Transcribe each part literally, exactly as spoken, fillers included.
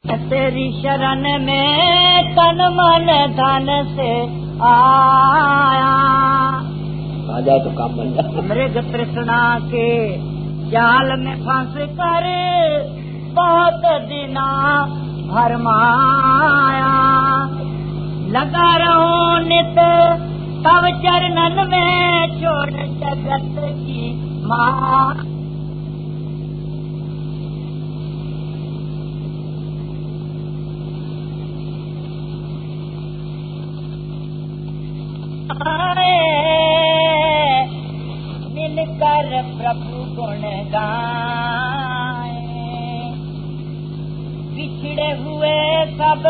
تیری شرن میں تن من دھن سے آیا، آ جائے تو کام بن جائے۔ مرگ ترسنا کے جال میں پھنس کر بہت دنا بھرمایا، لگا رہوں نت تب چرنن میں چھوڑ جگت کی ماں۔ مل کر پربھو گن گائیں، بچھڑے ہوئے سب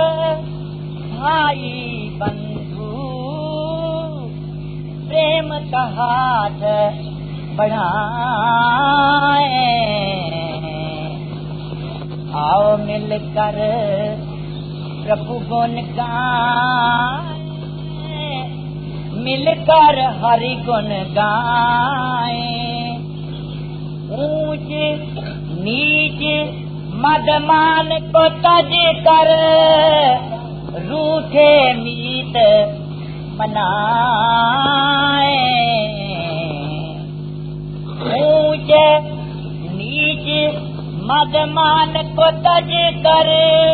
بھائی بندھو پریم کا ہاتھ بڑھائیں، آؤ مل کر پربھو گن گائیں، مل کر ہری گن گائیں، اونچ نیچ مدمان کو تج کر روٹھے میت منائیں، اونچ نیچ مدمان کو تج کر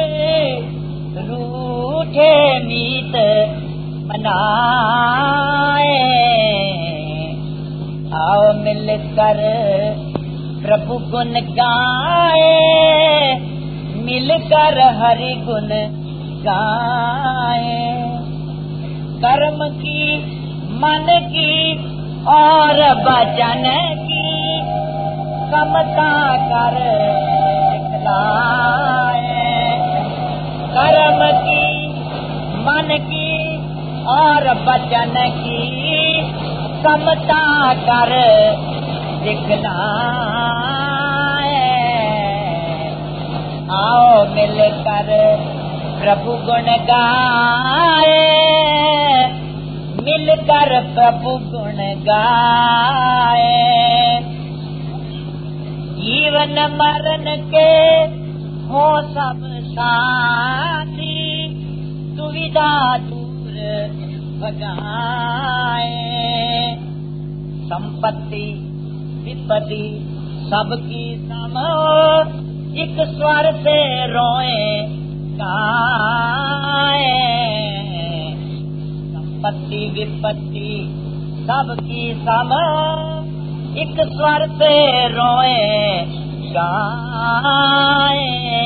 روٹھے میت منائیں، آؤ مل کر پربھو گن گائیں، مل کر ہری گن گائیں، کرم کی من کی اور بچن کی سمتا کر دکھلائیں، کرم کی من کی اور بچن کی سمتا کر دکھلائیں، آؤ مل کر پربھو گن گائیں، مل کر پربھو گن گائیں، جیون مرن کے ہو سب ساتھی دویدھا دور بھگائیں، سمپتی وپتی سب کی سم ایک سور سے روئیں گائیں، سمپتی وپتی سب کی سم ایک سور سے روئیں گائیں،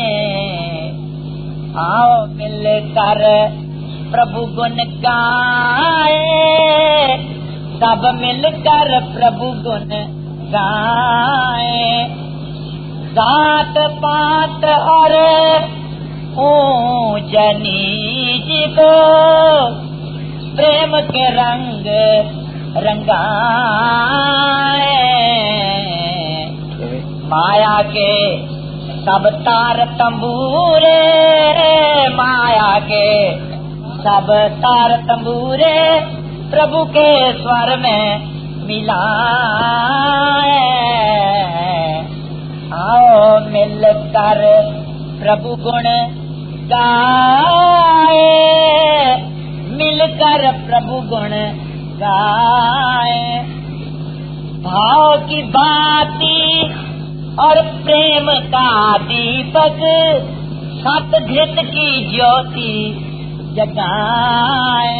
آؤ مل کر پربھو گن گائیں، سب مل کر پربھو گن گائیں، ذات پات اور اونچ نیچ کو پریم کے رنگ رنگائیں، مایا کے سب تار تمبورے، مایا کے سب تار تمبورے پربھو کے سور میں ملائیں، آؤ مل کر پربھو گن گائیں، مل کر پربھو گن گائیں، بھاؤ کی باتی اور پریم کا دیپک ست گھت کی جیوتی جگائیں،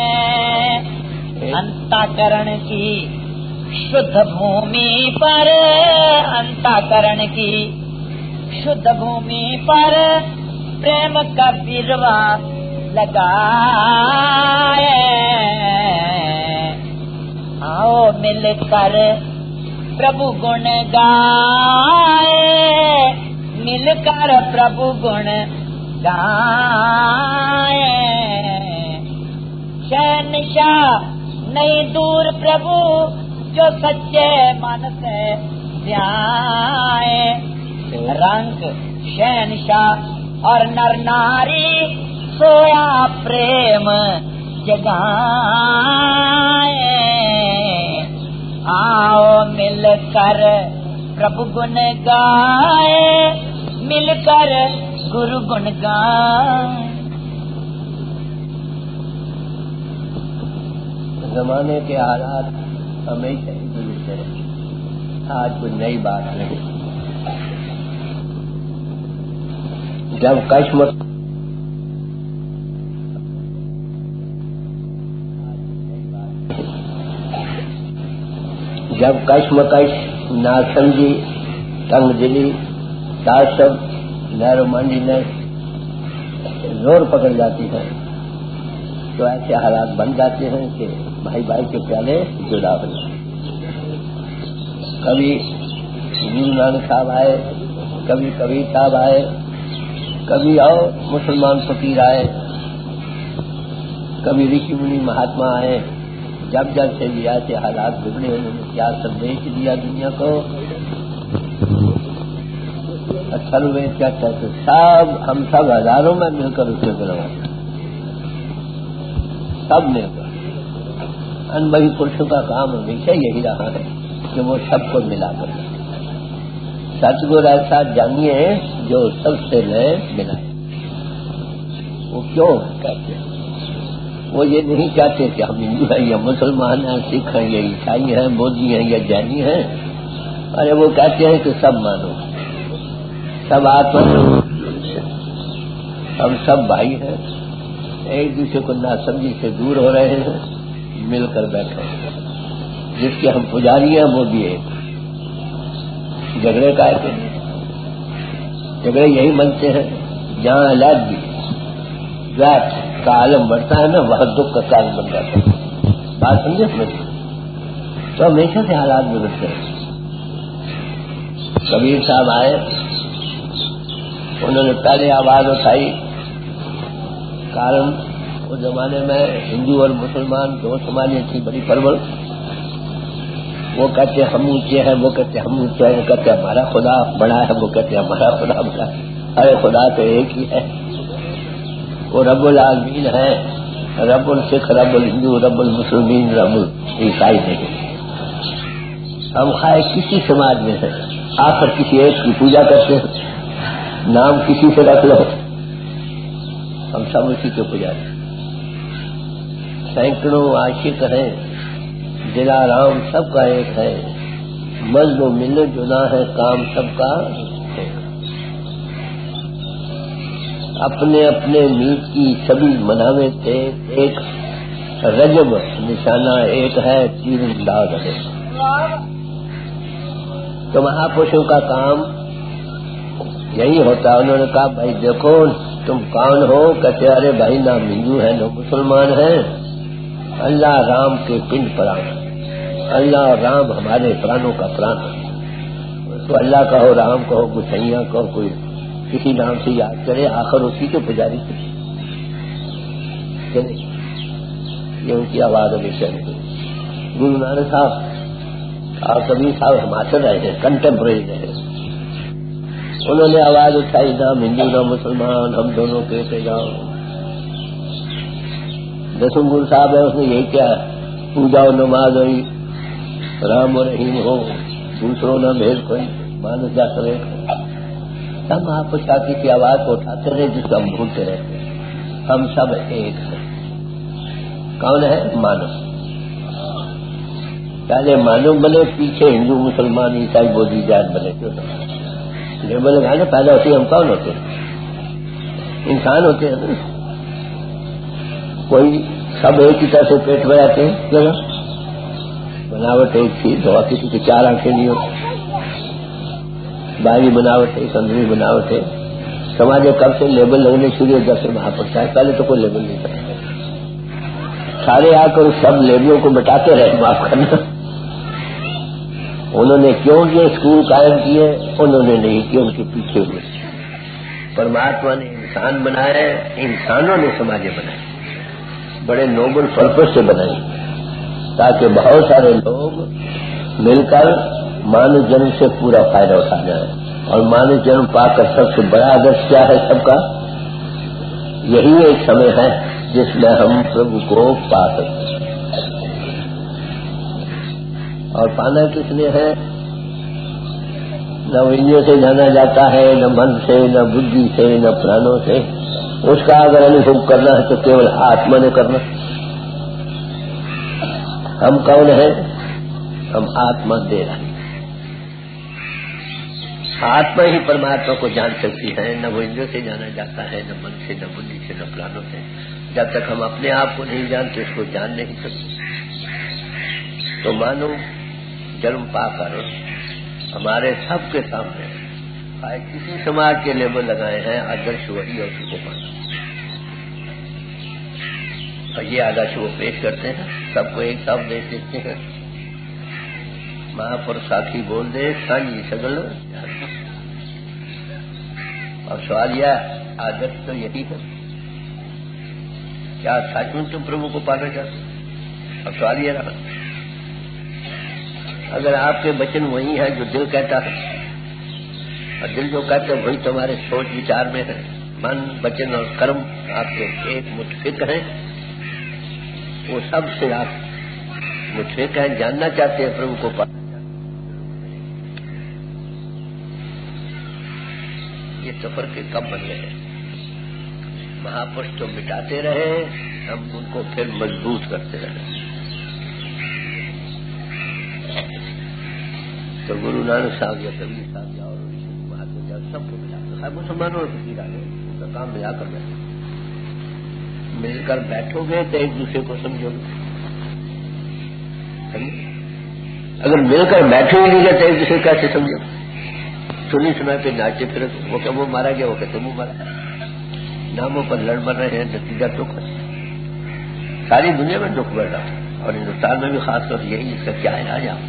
انتاکرن کی شدھ بھومی پر، انتاکرن کی شدھ بھومی پر پریم کا بروا لگائیں، آؤ مل کر پربھو گن گائیں، مل کر پربھو گن گائیں، شہنشاہ نہیں دور پربھو جو سچے من سے دھیائیں، رنگ شہنشاہ اور نر ناری سویا پریم جگائیں، آؤ مل کر پربھو گن گائیں، مل کر गुरु गुण गाए। زمانے کے حالات ہمیشہ ہی گزرتے رہے، آج کوئی نئی بات نہیں۔ جب کشم جب کشمکش، ناسمجھی، تنگ دلی، تعصب، نیرو مائنڈنیس زور پکڑ جاتی ہے تو ایسے حالات بن جاتے ہیں کہ بھائی بھائی کے پیالے جدا ہو جائیں۔ کبھی گرو نانک صاحب آئے، کبھی کبیر صاحب آئے، کبھی اور مسلمان فقیر آئے، کبھی رشی منی مہاتما آئے۔ جب جب سے بھی ایسے حالات بگڑے انہوں نے کیا سندیش دیا دنیا کو، اصل میں کیا کہتے سب ہم سب ہزاروں میں مل کر اسے بنواتے سب مل کر۔ انبہی پرشوں کا کام ہمیشہ یہی رہا ہے کہ وہ سب کو ملا کر سچ گور ایسا جانیے جو سب سے نئے ملائے۔ وہ کیوں کہتے ہیں؟ وہ یہ نہیں کہتے کہ ہم ہندو ہیں یا مسلمان ہیں، سکھ ہیں یا عیسائی ہیں، بودھی ہیں یا جینی ہیں۔ ارے وہ کہتے ہیں کہ سب مانو، سب آتما، ہم سب بھائی ہیں، ایک دوسرے کو ناسمجھی سے دور ہو رہے ہیں، مل کر بیٹھے ہیں۔ جس کے ہم پجاری ہیں وہ بھی ایک۔ جھگڑے کا ہے کہ جھگڑے یہی بنتے ہیں جہاں علیحدگی ذات کا عالم بڑھتا ہے نا، وہاں دکھ کا کارن بن جاتا ہے۔ بات سمجھے سمجھے تو ہمیشہ سے حالات بگڑتے ہیں۔ کبیر صاحب آئے، انہوں نے پہلے آواز اٹھائی، کارن اس زمانے میں ہندو اور مسلمان دو سماجیں تھیں بڑی پربل۔ وہ کہتے ہم اونچے ہیں، وہ کہتے ہم اونچے ہیں، وہ کہتے ہمارا خدا بڑا ہے، وہ کہتے ہمارا خدا بڑا ہے۔ ارے خدا تو ایک ہی ہے، وہ رب العالمین ہے، رب السکھ، رب الہندو، رب المسلمین، رب العیسائی نہیں۔ ہم خواہ کسی سماج میں ہیں، آخر کسی ایک کی پوجا کرتے ہیں، نام کسی سے رکھ لو، ہم سب اسی کے پجاری۔ سینکڑوں عاشق ہیں، دلارام سب کا ایک ہے، مذہب و ملت جدا ہے، کام سب کا ایک۔ اپنے اپنے میت کی سبھی مناوے تھے ایک، رجب نشانہ ایک ہے، تیر انداز ہے۔ تو مہاپرشوں کا کام یہی ہوتا۔ انہوں نے کہا بھائی دیکھو تم کون ہو؟ کہتے ارے بھائی نہ ہندو ہیں نہ مسلمان ہیں، اللہ رام کے پنڈ پران، اللہ اور رام ہمارے پرانوں کا پران ہے۔ تو اللہ کہو، رام کہو، گسیاں کہو، کوئی کسی نام سے یاد کرے، آخر اسی کے پجاری تھے کہ نہیں؟ یہ ان کی آواز ہمیشہ ہے۔ گرو نانک صاحب اور کبیر صاحب ہمارے رہے ہیں، کنٹمپریری رہے، انہوں نے آواز اٹھائی نہ ہندو نہ مسلمان، ہم دونوں کہتے جاؤ۔ دسم گرو صاحب ہے، اس نے یہی کیا، پوجا و نماز ہوئی، رام و رحیم ہو، دوسروں نہ بھید کوئی، مانس جا سوے۔ ہم آپ کو شاکی کی آواز کو اٹھاتے رہے جس کو ہم بھولتے رہتے ہیں۔ ہم سب ایک ہیں۔ کون ہے؟ مانو۔ پہلے مانو بنے، پیچھے ہندو مسلمان عیسائی بودھی جات بنے۔ کیوں لیبل لگانے پیدا ہوتی ہے، ہم کون ہوتے ہیں؟ انسان ہوتے ہیں نا۔ کوئی سب ایک ہی طرح سے پیٹ میں رہتے ہیں، کیوں؟ بناوٹ ایک تھی، دوا کسی کی چار آنکھیں نہیں ہوتی، باہری بناوٹ ہے، اندرونی بناوٹ ہے۔ سماج کب سے لیبل لگنے شروع جب سے وہاں پر چاہے، پہلے تو کوئی لیبل نہیں تھا۔ سارے آ کر سب لیبلوں کو مٹاتے رہے، معاف کرنا۔ انہوں نے کیوں یہ اسکول قائم کیے؟ انہوں نے نہیں کیے، ان کے پیچھے ہوئے۔ پرماتما نے انسان بنائے، انسانوں نے سماجیں بنائے، بڑے نوبل پرپز سے بنائی، تاکہ بہت سارے لوگ مل کر مانو جنم سے پورا فائدہ اٹھا جائے۔ اور مانو جنم پا کر سب سے بڑا آدرش کیا ہے سب کا؟ یہی ایک سمے ہے جس میں ہم پربھو کو پا سکتے ہیں۔ اور پانا کس نے ہے؟ نہ انجیوں سے جانا جاتا ہے، نہ من سے، نہ بدھی سے، نہ پرانوں سے. اس کا اگر انوبھو کرنا ہے تو کیول آتما نے کرنا. ہم کون ہیں؟ ہم آتما دے رہے ہیں. آتما ہی پرماتما کو جان سکتی ہے. نہ وہ انجیوں سے جانا جاتا ہے، نہ من سے، نہ بدھی سے، نہ پرانوں سے. جب تک ہم اپنے آپ کو نہیں جانتے اس کو جان نہیں سکتے. تو مانو جنم پا کر ہمارے سب کے سامنے کسی سماج کے لیبل لگائے ہیں، آدرش وہی اور اس کو پانا. اور یہ آدرش وہ پیش کرتے ہیں، سب کو ایک ساتھ دیکھ دیکھتے ہیں. مہاپر ساکھی بول دے سانجی سگل. اور سوال یہ آدرش تو یہی ہے، کیا سچ میں تم پربھو کو پانا چاہتے؟ اور سوال یہ رہا، اگر آپ کے وچن وہی ہیں جو دل کہتا ہے، اور دل جو کہتے ہیں وہی تمہارے سوچ وچار میں ہے، من وچن اور کرم آپ کے ایک متفق ہیں، وہ سب سے آپ متفق ہیں، جاننا چاہتے ہیں پربھو کو پانا چاہتے ہیں. یہ سفر کے کب بن گئے ہیں؟ مہاپرش تو مٹاتے رہے، ہم ان کو پھر مضبوط کرتے رہے. تو گرو نانک صاحب یا کبیر صاحب یا اور مہاتما صاحب سب کو ملا کر، ہر مسلمانوں اور فقیر آ گئے، ان کا کام ملا کر بیٹھو. مل کر بیٹھو گے تو ایک دوسرے کو سمجھو گے. اگر مل کر بیٹھو ہی نہیں گئے تو ایک دوسرے کیسے سمجھو؟ سنی سنا پہ ناچے پھر وہ کہ وہ مارا گیا، وہ کہ تم مارا. ناموں پر لڑ مر رہے ہیں، نتیجہ دکھ ہے. ساری دنیا میں دکھ بڑھ رہا ہے، اور ہندوستان میں بھی خاص طور سے یہی، اس کا کیا علاج آپ؟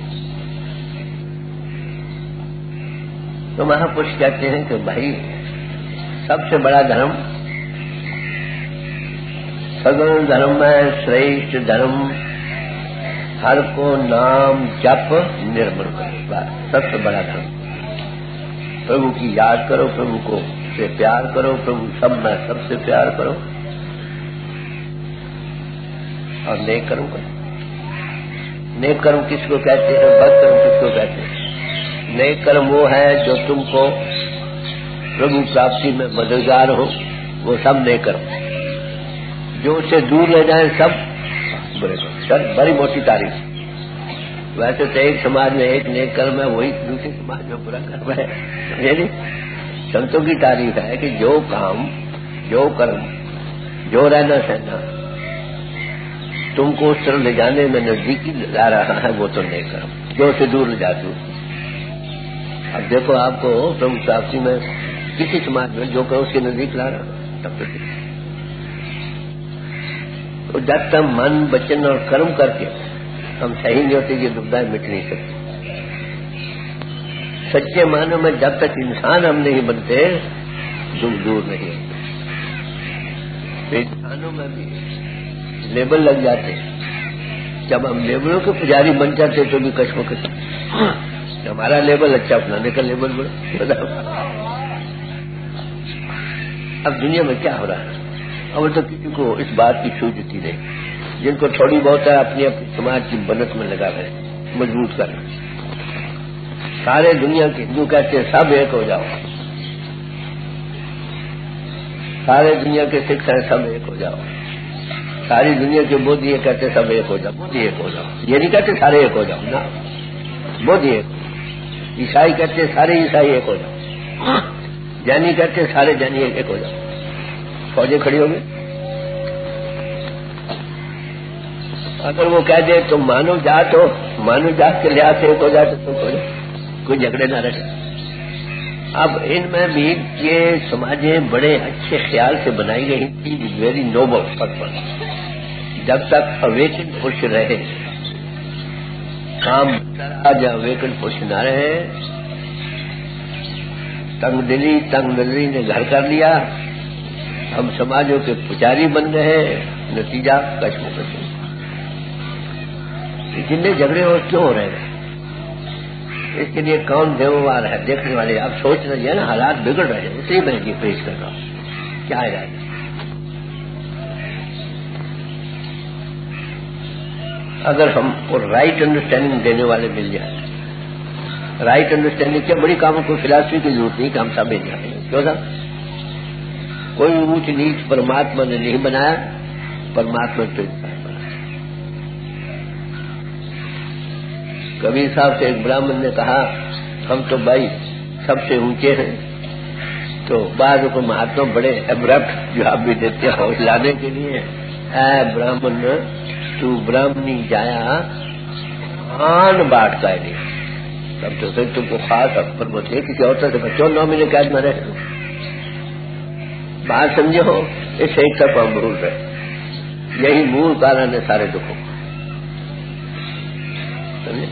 تو مہاپرش کہتے ہیں کہ بھائی سب سے بڑا دھرم سگل دھرم ہے، شریشٹھ دھرم ہر کو نام جپ نرمل کرو. سب سے بڑا دھرم پربھو کی یاد کرو، پربھو کو سے پیار کرو، پربھو سب میں سب سے پیار کرو، اور نیک کرم کرو. نیک کرم کس کو کہتے ہیں؟ بد کرم کس کو کہتے ہیں؟ نیک کرم وہ ہے جو تم کو پربھو پراپتی میں مددگار ہو، وہ سب نیک کرم. جو اس سے دور لے جائیں سب برے کرم. سر بڑی موٹی تعریف. ویسے تو ایک سماج میں ایک نیک کرم ہے، وہی دوسرے سماج میں برا کرم ہے. یعنی سنتوں کی تعریف ہے کہ جو کام، جو کرم، جو رہنا سہنا تم کو اس طرح لے جانے میں نزدیکی لا رہا ہے، وہ تو نیک کرم. جو اسے دور لے جاتے ہو. اب دیکھو آپ کو پربھو پراپتی میں کسی سماج میں جو کرو اس کے نزدیک لا رہا، تب تو تو جب تک من وچن اور کرم کر کے ہم صحیح نہیں ہوتے، یہ دبدائیں مٹ نہیں سکتی. سچے معنوں میں جب تک انسان ہم نہیں بنتے دکھ دور نہیں ہوتے. انسانوں میں بھی لیبل لگ جاتے. جب ہم لیبلوں کے پجاری بن جاتے تو بھی کشمکش. ہمارا لیبل اچھا، اپنانے کا لیبل بڑا. اب دنیا میں کیا ہو رہا ہے؟ اب تو کسی کو اس بات کی سوچتی نہیں. جن کو تھوڑی بہت ہے اپنی اپنی سماج کی بنت میں لگا رہے، مضبوط کر رہے. سارے دنیا کے ہندو کہتے ہیں سب ایک ہو جاؤ، سارے دنیا کے سکھ ہیں سب ایک ہو جاؤ، ساری دنیا کے بودھ یہ کہتے سب ایک ہو جاؤ. بودھ ایک ہو جاؤ، یہ نہیں کہتے سارے ایک ہو جاؤ نا. بودھ ایک. عیسائی کہتے سارے عیسائی ایک ہو جاؤ، جینی کہتے سارے جینی ایک ہو جاؤ. فوجیں کھڑی ہو گئی. اگر وہ کہہ دے تم مانو جات ہو، مانو جات کے لحاظ سے ایک ہو جاتے تو کوئی جھگڑے نہ رہے. اب ان میں بھی یہ سماجیں بڑے اچھے خیال سے بنائی گئی تھی، ویری نوبل پرپز. جب تک اویکن پش رہے کام آج اویکن پش نہ رہے، تنگ دلی تنگ نظری نے گھر کر لیا، ہم سماجوں کے پجاری بن گئے، نتیجہ کشمکش. جتنے جھگڑے اور کیوں ہو رہے ہیں؟ اس کے لیے کون ذمہ وار ہے؟ دیکھنے والے اب سوچ رہے ہیں نا، حالات بگڑ رہے ہیں، اسی میں یہ پیش کر رہا ہوں. کیا ہے اگر ہم کو رائٹ انڈرسٹینڈنگ دینے والے مل جائیں رائٹ انڈرسٹینڈنگ کیا بڑی کاموں کو فلاسفی کی ضرورت نہیں کہ ہم سب ایک جائیں. کیوں تھا؟ کوئی اونچ نیچ پرماتما نے نہیں بنایا، پرماتما تو انسان بنایا. کبیر صاحب سے ایک برہمن نے کہا ہم تو بھائی سب سے اونچے ہیں، تو بعض کو مہاتما بڑے ابرپٹ جواب بھی دیتے ہیں لانے کے لیے. اے برہمن تو برہمنی جایا آن باٹ کا نہیں، تب تو پھر تم کو خاص اکبر بولتے کسی اور سے بچوں نو مہینے قید میں رہے. بات سمجھے ہو، اس ایک طرف ہم بھول رہے. یہی مول کارن ہے سارے دکھوں. سمجھے؟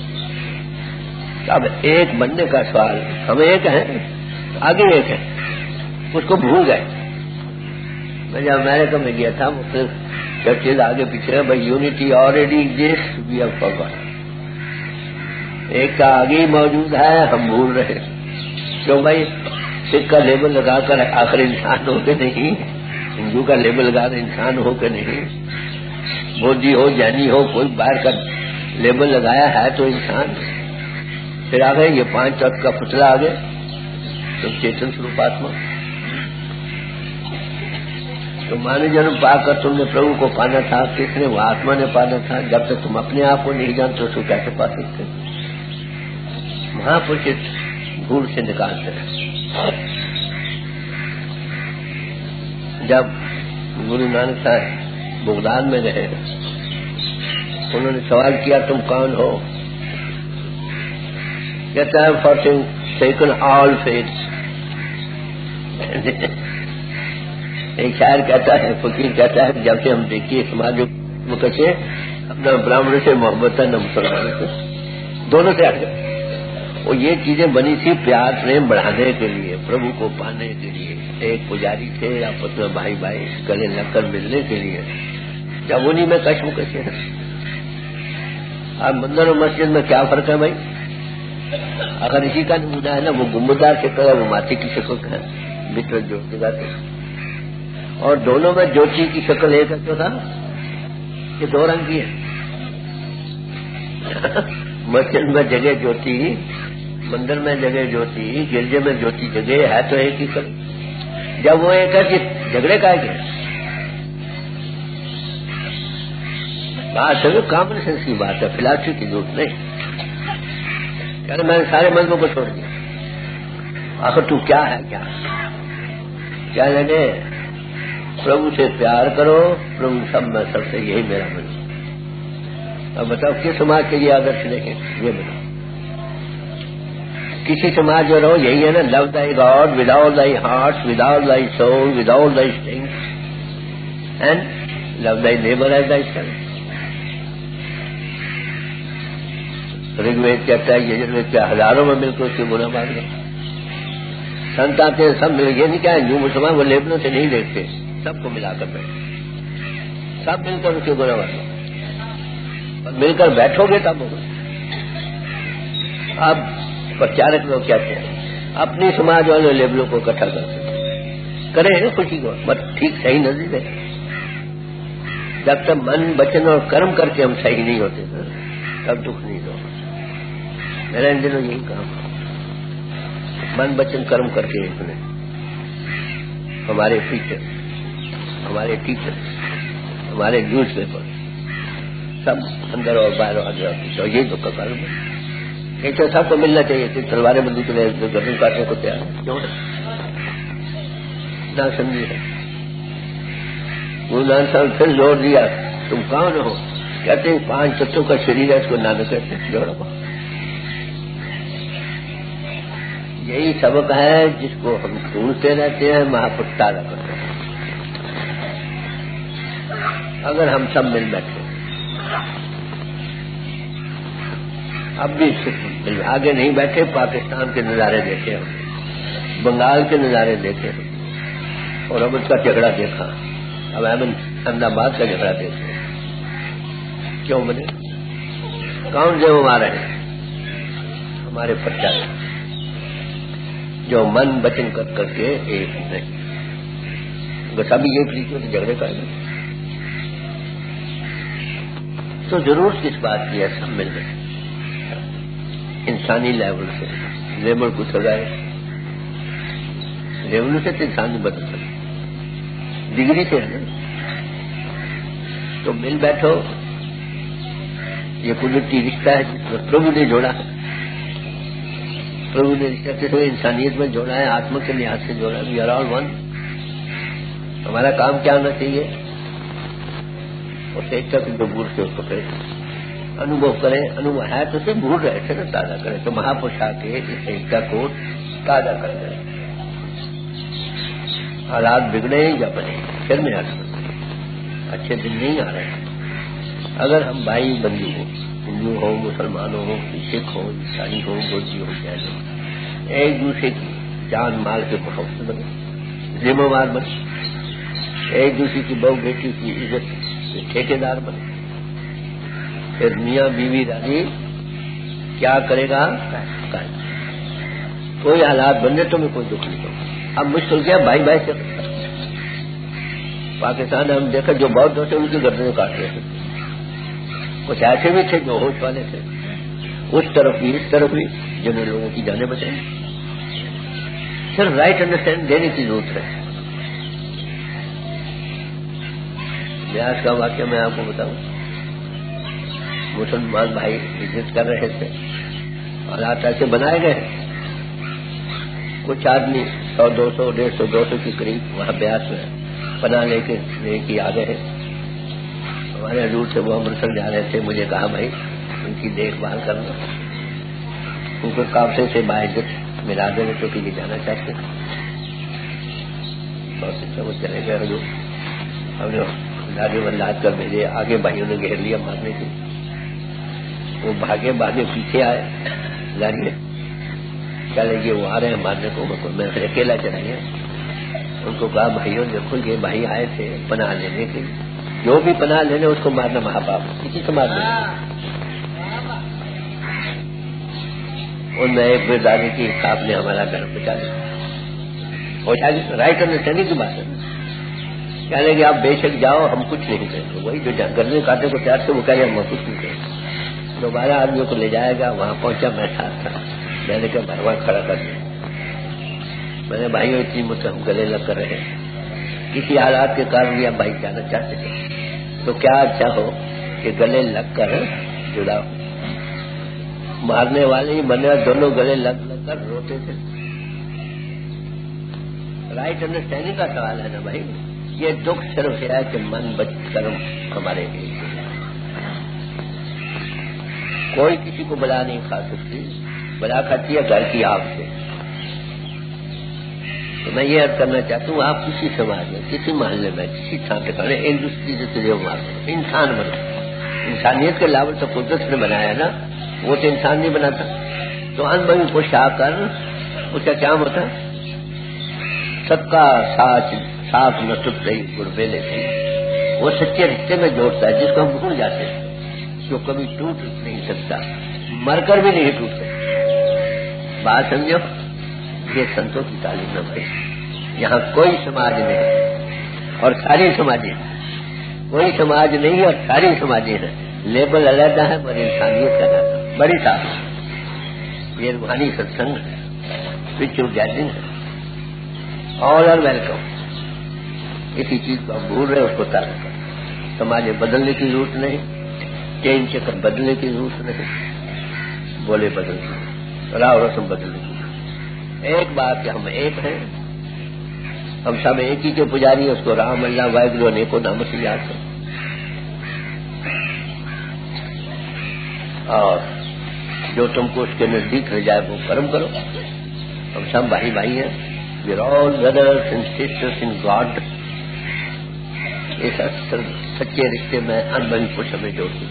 اب ایک بننے کا سوال، ہم ایک ہیں آگے ایک ہے، اس کو بھول گئے. میں جب امریکہ میں گیا تھا مختلف چرچز آگے پیچھے بھائی unity already exist we have forgotten. ایک کا آگے ہی موجود ہے، ہم بھول رہے. کیوں بھائی؟ سکھ کا لیبل لگا کر آخر انسان ہو کے نہیں، ہندو کا لیبل لگا کر انسان ہو کے نہیں، مودی ہو جینی ہو کوئی باہر کا لیبل لگایا ہے تو انسان. پھر آ گئے یہ پانچ تک کا پتلا آ گئے تو چیتن سوروپاتما. تو مانے جنم پا کر تم نے پربھو کو پانا تھا، کس نے؟ وہ آتما نے پانا تھا. جب تک تم اپنے آپ کو نہیں جانتے تو کیسے پا سکتے؟ وہاں پر بھول سے نکالتے ہیں. جب گرو نانک صاحب بغداد میں رہے انہوں نے سوال کیا تم کون ہو؟ کہتا ہے فار ٹیکن آل فیتھس. ایک شاعر کہتا ہے، فقیر کہتا ہے جب سے ہم دیکھیے سماج میں کیسے اپنا براہمణوں سے محبت ہے نہ مسلمانوں سے، دونوں سے ہٹ گئے. اور یہ چیزیں بنی تھی پیار پریم بڑھانے کے لیے، پربھو کو پانے کے لیے. ایک پجاری تھے آپس میں بھائی بھائی گلے لگ کر ملنے کے لیے. جب انہیں میں کشم کشے ہیں. اب مندر اور مسجد میں کیا فرق ہے بھائی؟ اگر اسی کا نمونہ ہے نا، وہ گنبددار شکل ہے، وہ ماتی کی شکل ہے، متر جوڑتے جاتے. اور دونوں میں جوتی کی شکل ایک ہے. کیوں تھا؟ یہ دو رنگ کی ہے. مسجد میں جگہ جوتی، مندر میں جگہ جوتی، گرجے میں جوتی جگہ ہے تو ایک ہی کل. جب وہ ایک ہے کہ جھگڑے کا ہے. بات سب کامن سینس کی بات ہے، فلاسفی کی ضرورت نہیں. یعنی میں نے سارے مذہبوں کو چھوڑ دیا. آخر تو کیا ہے؟ کیا کیا لگے؟ پربھو سے پیار کرو، پربھو سب میں سب سے، یہی میرا من. اب بتاؤ کس سماج کے لیے آدرش دیکھیں؟ یہ بتاؤ کسی سماج میں رہو یہی ہے نا، لو دائی گاڈ ود آل دائی ہارٹ ود آل دائی سول ود آل دائی اسٹرنگتھ اینڈ لو دائی نیبر ایز دائی سیلف. رگ وید کہتا ہے، یجروید کیا ہزاروں میں مل کر اس کے گناہ مانگ لیں. سنت آتے ہیں سب مل، یہ نہیں کیا ہندو مسلمان وہ لیبلوں سے نہیں دیکھتے، سب کو ملا کر بیٹھے، سب مل کر اس کے گناہ مانگ لیں. اور مل کر بیٹھو گے تب ہوگا. اب پرچارک لوگ کہتے ہیں اپنی سماج والے لیبلوں کو اکٹھا کرتے کریں خوشی کو، بس ٹھیک صحیح نظر ہے. جب تک من وچن اور کرم کر کے ہم صحیح نہیں ہوتے تب دکھ نہیں دو. میرا ان دنوں یہی کام ہے، من وچن کرم کر کے ایک نے ہمارے ٹیچر ہمارے ٹیچر ہمارے نیوز پیپر سب اندر اور باہر آ گیا اور یہی دکھ کا کارن ہے. ایسے سب کو ملنا چاہیے کہ تلواریں بندی کے لیے گردن کاٹنے کو تیار ہے. کیوں نہ سمجھی ہے؟ گرو نانک صاحب پھر زور دیا تم کون ہو؟ کہتے ہیں پانچ تتوں کا شریر ہے، اس کو نانک کہتے ہیں. جوڑا یہی سبق ہے جس کو ہم ڈھونڈتے رہتے ہیں، مہاپتا کرتے ہیں. اگر ہم سب مل بیٹھے اب بھی آگے نہیں بیٹھے، پاکستان کے نظارے دیکھے ہم، بنگال کے نظارے دیکھے ہم، اور اب اس کا جھگڑا دیکھا، اب احمد آباد کا جھگڑا دیکھے. کیوں بنے؟ کون جو ہمارے ہیں؟ ہمارے پرچار جو من بچن کر کر کے ایک نہیں. اگر سبھی یہ پلیچو تو جھگڑے کا ہے تو ضرورت کس بات کی ہے؟ سب مل گئے. انسانی لیول سے لیبر کو سزائے لیول سے تو انسان نہیں بدل سکتا، ڈگری سے ہے نا. تو مل بیٹھو، یہ قدرتی رشتہ ہے جس میں پربھو نے جوڑا ہے. پربھو نے رشتہ کس میں انسانیت میں جوڑا ہے، آتما کے لحاظ سے جوڑا ہے. We are all one. ہمارا کام کیا ہونا چاہیے؟ اس ایکتا کو جو بھول سے اس کو کرے انوبھو کریں. انوبھو ہے تو اسے بھول رہے تھے نا، تازہ کریں. تو مہاپرش آ کے اس ایکتا کو تازہ کر دیں. حالات بگڑے یا بنے پھر میں آ اچھے دن نہیں آ رہے ہیں. اگر ہم بھائی بندو ہو، ہندو ہو، مسلمان ہو، سکھ ہو، عیسائی ہو، بودھی ہو، جین ہو، ایک دوسرے کی جان مال کے خوف سے بنے، ذمہ وار بنے، ایک دوسرے کی بہو بیٹی کی عزت کے ٹھیکے دار بنے. پھر میاں بیوی راضی کیا کرے گا؟ کوئی حالات بننے تو میں کوئی دکھ نہیں کروں. اب مشکل کیا بھائی بھائی سے. پاکستان میں ہم دیکھا جو بہت ہوتے ان کی گردنیں کاٹ رہے تھے. کچھ ایسے بھی تھے جو ہوش والے تھے، اس طرف بھی اس طرف بھی، جنہیں لوگوں کی جانیں بچیں. صرف رائٹ انڈرسٹینڈ دینے کی ضرورت ہے. بیاس کا واقعہ میں آپ کو بتاؤں. مسلمان بھائی عزت کر رہے تھے، حالات ایسے بنائے گئے. کچھ آدمی سو دو سو ڈیڑھ سو دو سو کے قریب وہاں بیاس میں پناہ لے کے لے کے آ گئے. ہمارے حضور سے وہ امرتسر جا رہے تھے. مجھے کہا بھائی ان کی دیکھ بھال کرنا، ان کو قابضے سے باعزت ملا دینے تو کہ یہ جانا چاہتے ہیں. بہت اچھا وہ چلے گئے حضور. ہم نے لاڈے ولاد کر بھیجے. آگے بھائیوں نے گھیر لیا مارنے کی. وہ بھاگے بھاگے پیچھے آئے لاڈے چلے گئے. وہ آ رہے ہیں مارنے کو. میں پھر اکیلا چلا گیا. ان کو کہا بھائیوں دیکھو یہ بھائی آئے تھے پناہ لینے کے لیے. جو بھی پناہ لینے اس کو مارنا مہاپاپ، کسی سے مارنا. ان میں ایک برداری کی آپ نے ہمارا گھر پہنچا دیا. پہنچا دیا رائٹ انڈرسٹینڈنگ کی بات ہے. کہنے کہ آپ بے شک جاؤ ہم کچھ نہیں کریں گے. وہی جو گرنے کاٹے کو تیار سے وہ کہہ رہے ہم کچھ نہیں کریں گے. دوبارہ آدمیوں کو لے جائے گا. وہاں پہنچا میں ساتھ تھا. میں نے کہا بھگوان کھڑا کر دیا. میں نے بھائیوں اتنی مجھ سے ہم گلے لگ کر رہے کسی حالات کے کارن یا بھائی جانا چاہتے تھے تو کیا اچھا ہو کہ گلے لگ کر جدا ہو. مارنے والے ہی مرنے دونوں گلے لگ لگ کر روتے تھے. رائٹ انڈرسٹینڈنگ کا سوال ہے نا بھائی. یہ دکھ صرف ہے کہ من بچ کر ہمارے لیے کوئی کسی کو بلا نہیں کھا سکتی. بلا کھاتی ہے گھر کی آگ سے. تو میں یہ عرض کرنا چاہتا ہوں آپ کسی سماج میں کسی محلے میں کسی تھان ٹھکانے انڈسٹری سے مار انسان بنو. انسانیت کے علاوہ تو قدرت نے بنایا ہے نا. وہ تو انسان نہیں بناتا. تو ان بھائی کو شاہ کر اس کا کیا ہوتا سب کا ساتھ ساتھ نصب رہی گربے لیتی. وہ سچے رشتے میں جوڑتا ہے جس کو ہم بھول جاتے ہیں. جو کبھی ٹوٹ نہیں سکتا، مر کر بھی نہیں ٹوٹ سکتا. بات سمجھو. یہ سنتوں کی تعلیم نہ بھائی. یہاں کوئی سماج نہیں اور ساری سماجی ہے. کوئی سماج نہیں اور ساری سماجی ہے. لیبل علیحدہ ہے پر انسانیت کا ناتا بڑی صاحب. یہ روحانی ستسنگ ہے، اسپرچل گیدرنگ ہے. All are welcome. اسی چیز کو ہم بھول رہے اس کو تعلق کر. سماج بدلنے کی ضرورت نہیں، چین چکر بدلنے کی ضرورت نہیں، بولے بدلنے راہ رسم بدلنے کی. ایک بات کہ ہم ایک ہیں، ہم سب ایک ہی کے پجاری. اس کو رام اللہ واحگرو نیکو نام سے یاد کریں. اور جو تم کو اس کے نزدیک رہ جائے وہ کرم کرو. ہم سب بھائی بھائی ہیں. We are all brothers and sisters in God. اس سچے رشتے میں انبنی کو ہمیں جوڑتی.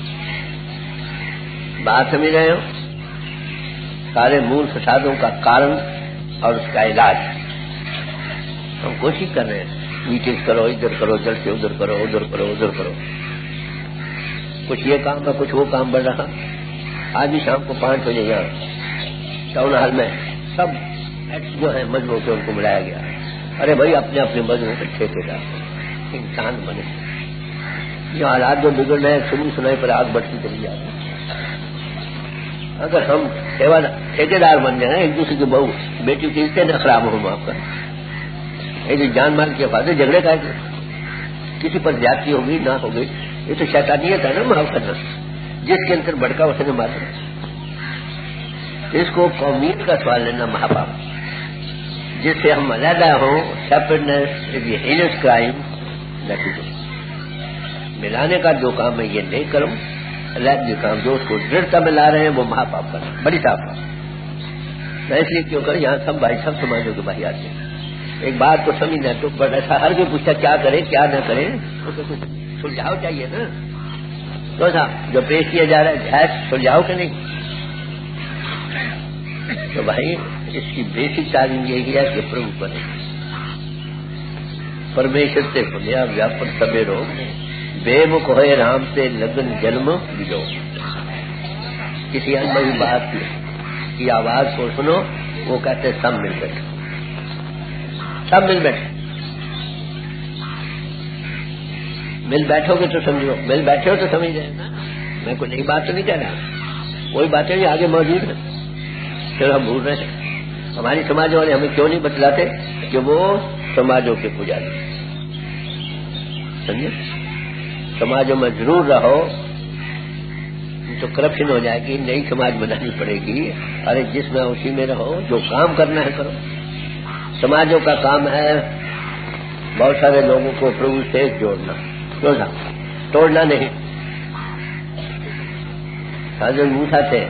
بات سمجھ رہے ہو. سارے مول فسادوں کا کارن اور اس کا علاج ہم کوشش کر رہے ہیں. میٹنگ کرو، ادھر کرو، جل سے ادھر کرو، ادھر کرو ادھر کرو. کچھ یہ کام ہے کچھ وہ کام بڑھ رہا. آج بھی شام کو پانچ بجے یہاں ٹاؤن ہال میں سب ایکس جو ہیں مجموعوں کے ان کو بلایا گیا. ارے بھائی اپنے اپنے مجموعوں کے ٹھیکے دار انسان بنے. یہ حالات جو بگڑ رہے ہیں سنی سنائی پر آگ بڑھتی چلی جاتی. اگر ہم ٹھیکے دار بن جائیں ایک دوسرے کی بہو بیٹی کی عزتیں نہ خراب ہو معاف کر. یہ جو جان مال کے حفاظت جھگڑے کا کسی پر زیادتی ہوگی نہ ہوگی یہ تو شیطانیت ہے نا معاف کرنا. جس کے اندر بڑکا اس نے مارنا. اس کو قومیت کا سوال لینا مہاپاپ. جس سے ہم علیحدہ ہوں سیپریٹنس از اے ہینس کرائم. ملانے کا جو کام ہے یہ نہیں کروں. علیحدگی کام جو اس کو درڑتا میں لا رہے ہیں وہ مہاپاپ کرنا بڑی صاف ہے. میں اس لیے کیوں کریں یہاں سب بھائی سب سماجوں کے بھائی آتے ہیں. ایک بات کو سمجھنا تو بٹ ایسا ہر کوئی پوچھتا کیا کرے کیا نہ کرے اسے کچھ سلجھاؤ چاہیے نا. تو تھا جو پیش کیا جا رہا ہے جائز سلجھاؤ کہ نہیں. تو بھائی اس کی بیسک تعلیم یہی ہے کہ پرو کرے پرمیشر سے بنیا ویاپن سبے رو بے مکھ ہوئے رام سے لگن جنم لو. کسی انبھی بات کی آواز کو سنو وہ کہتے سب مل بیٹھے سب مل بیٹھے مل بیٹھو گے تو سمجھو. مل بیٹھے ہو تو سمجھ جائے نا. میں کوئی نئی بات تو نہیں کہہ رہا. وہی باتیں جو آگے موجود ہیں پھر ہم بھول رہے ہیں. ہماری سماج والے ہمیں کیوں نہیں بتلاتے کہ وہ سماجوں کے پجاری سمجھے. سماجوں میں ضرور رہو تو کرپشن ہو جائے گی. نئی سماج بنانی پڑے گی. ارے جس میں اسی میں رہو جو کام کرنا ہے کرو. سماجوں کا کام ہے بہت سارے لوگوں کو پربھو سے جوڑنا جوڑنا توڑنا نہیں. حضرت موسیٰ تھے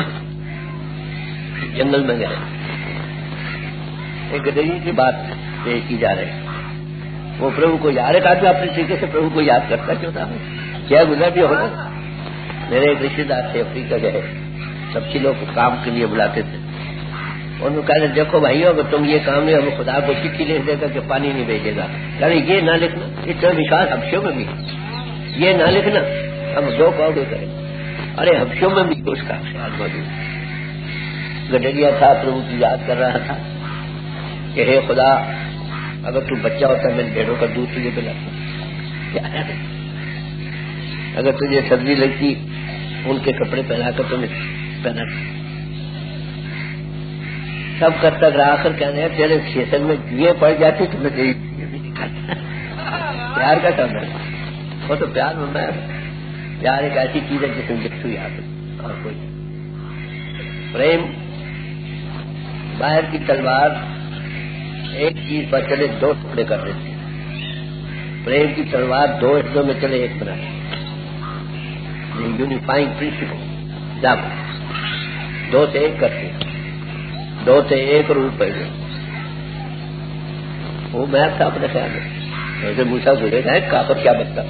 جنگل میں گئے. ایک گدھے کی بات پیش کی جا رہی. وہ پربھو کو یاد رکھا تو اپنے طریقے سے پربھو کو یاد کرتا کیوں تھا. کیا گزر بھی ہونا. میرے ایک رشتے دار تھے افریقہ گئے. سب چیزوں کو کام کے لیے بلاتے تھے. انہوں نے کہا دیکھو بھائی اگر تم یہ کام نہیں ہمیں خدا کو چٹھی لکھ دے گا کہ پانی نہیں بھیجے گا. ارے یہ نہ لکھنا. اتنا وشواس حبشیوں میں بھی یہ نہ لکھنا ہم دو پاؤڈے کریں. ارے حبشیوں میں بھی اس کا خیال موجود. گڈریا تھا پربھو کی یاد کر رہا تھا کہ ہے خدا اگر تو بچہ ہوتا ہے میں بھیڑوں کا دودھ تجھے پلاتا. اگر تجھے سبزی لگتی ان کے کپڑے پہنا کر تمہیں پہنا. سب کرتا رہا آخر کہنے تیرے سیشن میں جوئیں پڑ جاتی تو میں تیری بھی نہیں کھاتا. پیار کا کام ہے وہ تو پیار ہونا ہے. پیار ایک ایسی چیز ہے جس میں جسو یاد ہے اور کوئی. پریم باہر کی تلوار ایک چیز پر چلے دو ٹکڑے کر دیتے. پریم کی تلوار دو حصوں میں چلے ایک بنا. یونیفائنگ پرنسپل جب دو سے ایک کرتے دو سے ایک روپ پہلے وہ میں تھا اپنے خیال میں. جیسے موسیٰ گزرے گا کافر کیا بکتا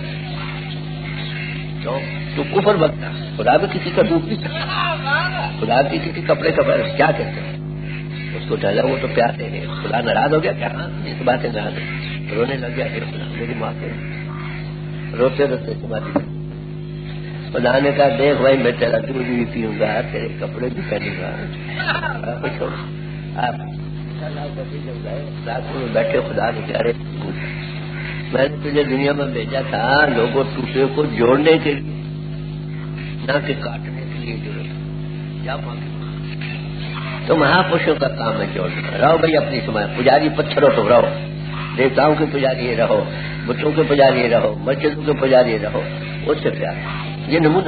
تو کفر بکتا. خدا بھی کسی کا دودھ پیتا. خدا بھی کسی کپڑے کا کیا کہتے ہیں اس کو ڈالا وہ تو پیار دے گئے. خدا ناراض ہو گیا کیا ہاں اس باتیں ناراض ہے. رونے لگ گیا کہ خدا میری ماں کے روتے روتے تمہاری. خدا نے کہا دیکھ بھائی میں تیرا دودھ بھی پیوں گا تیرے کپڑے بھی پہنوں گا. آپ جب گئے راتوں میں بیٹھے خدا نے کہہ رہے میں نے تجھے دنیا میں بھیجا تھا لوگوں ٹوٹے کو جوڑنے کے لیے نہ کہ کاٹنے کے لیے جوڑے. کیا تو مہاپروشوں کا کام ہے جوڑنا. رہو بھائی اپنی سماج پجاری پتھروں تو رہو. دیوتاؤں کے پجاری رہو. بتوں کے پجاری رہو. مسجدوں کے پجاری رہو. اس سے پیار یہ نمونہ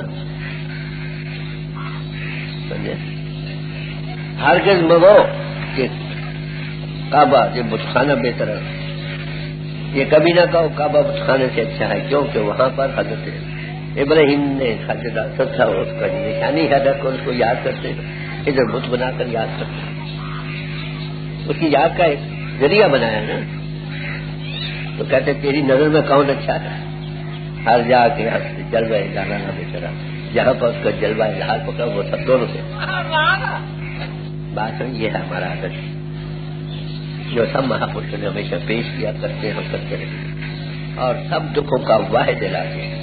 سمجھے. ہرگز مگو کہ کعبہ یہ بتخانہ بہتر ہے. یہ کبھی نہ کہو کعبہ بتخانے سے اچھا ہے کیونکہ وہاں پر حضرت ابراہیم نے خاطر تھا اس کا نشانی ہے رکھ اس کو یاد کرتے ادھر بت بنا کر یاد کرتے. اس کی یاد کا ایک ذریعہ بنایا نا. تو کہتے تیری نظر میں کون اچھا تھا. ہر جا کے جلوہ جانا نہ بےچرا جہاں پر اس کا جلوہ لحاظ پکڑا وہ سب دونوں سے بات. یہ ہے ہمارا عادت جو سب مہاپرشوں نے ہمیشہ پیش کیا کرتے ہیں کرتے رہے اور سب دکھوں کا واحد دلاتے ہیں.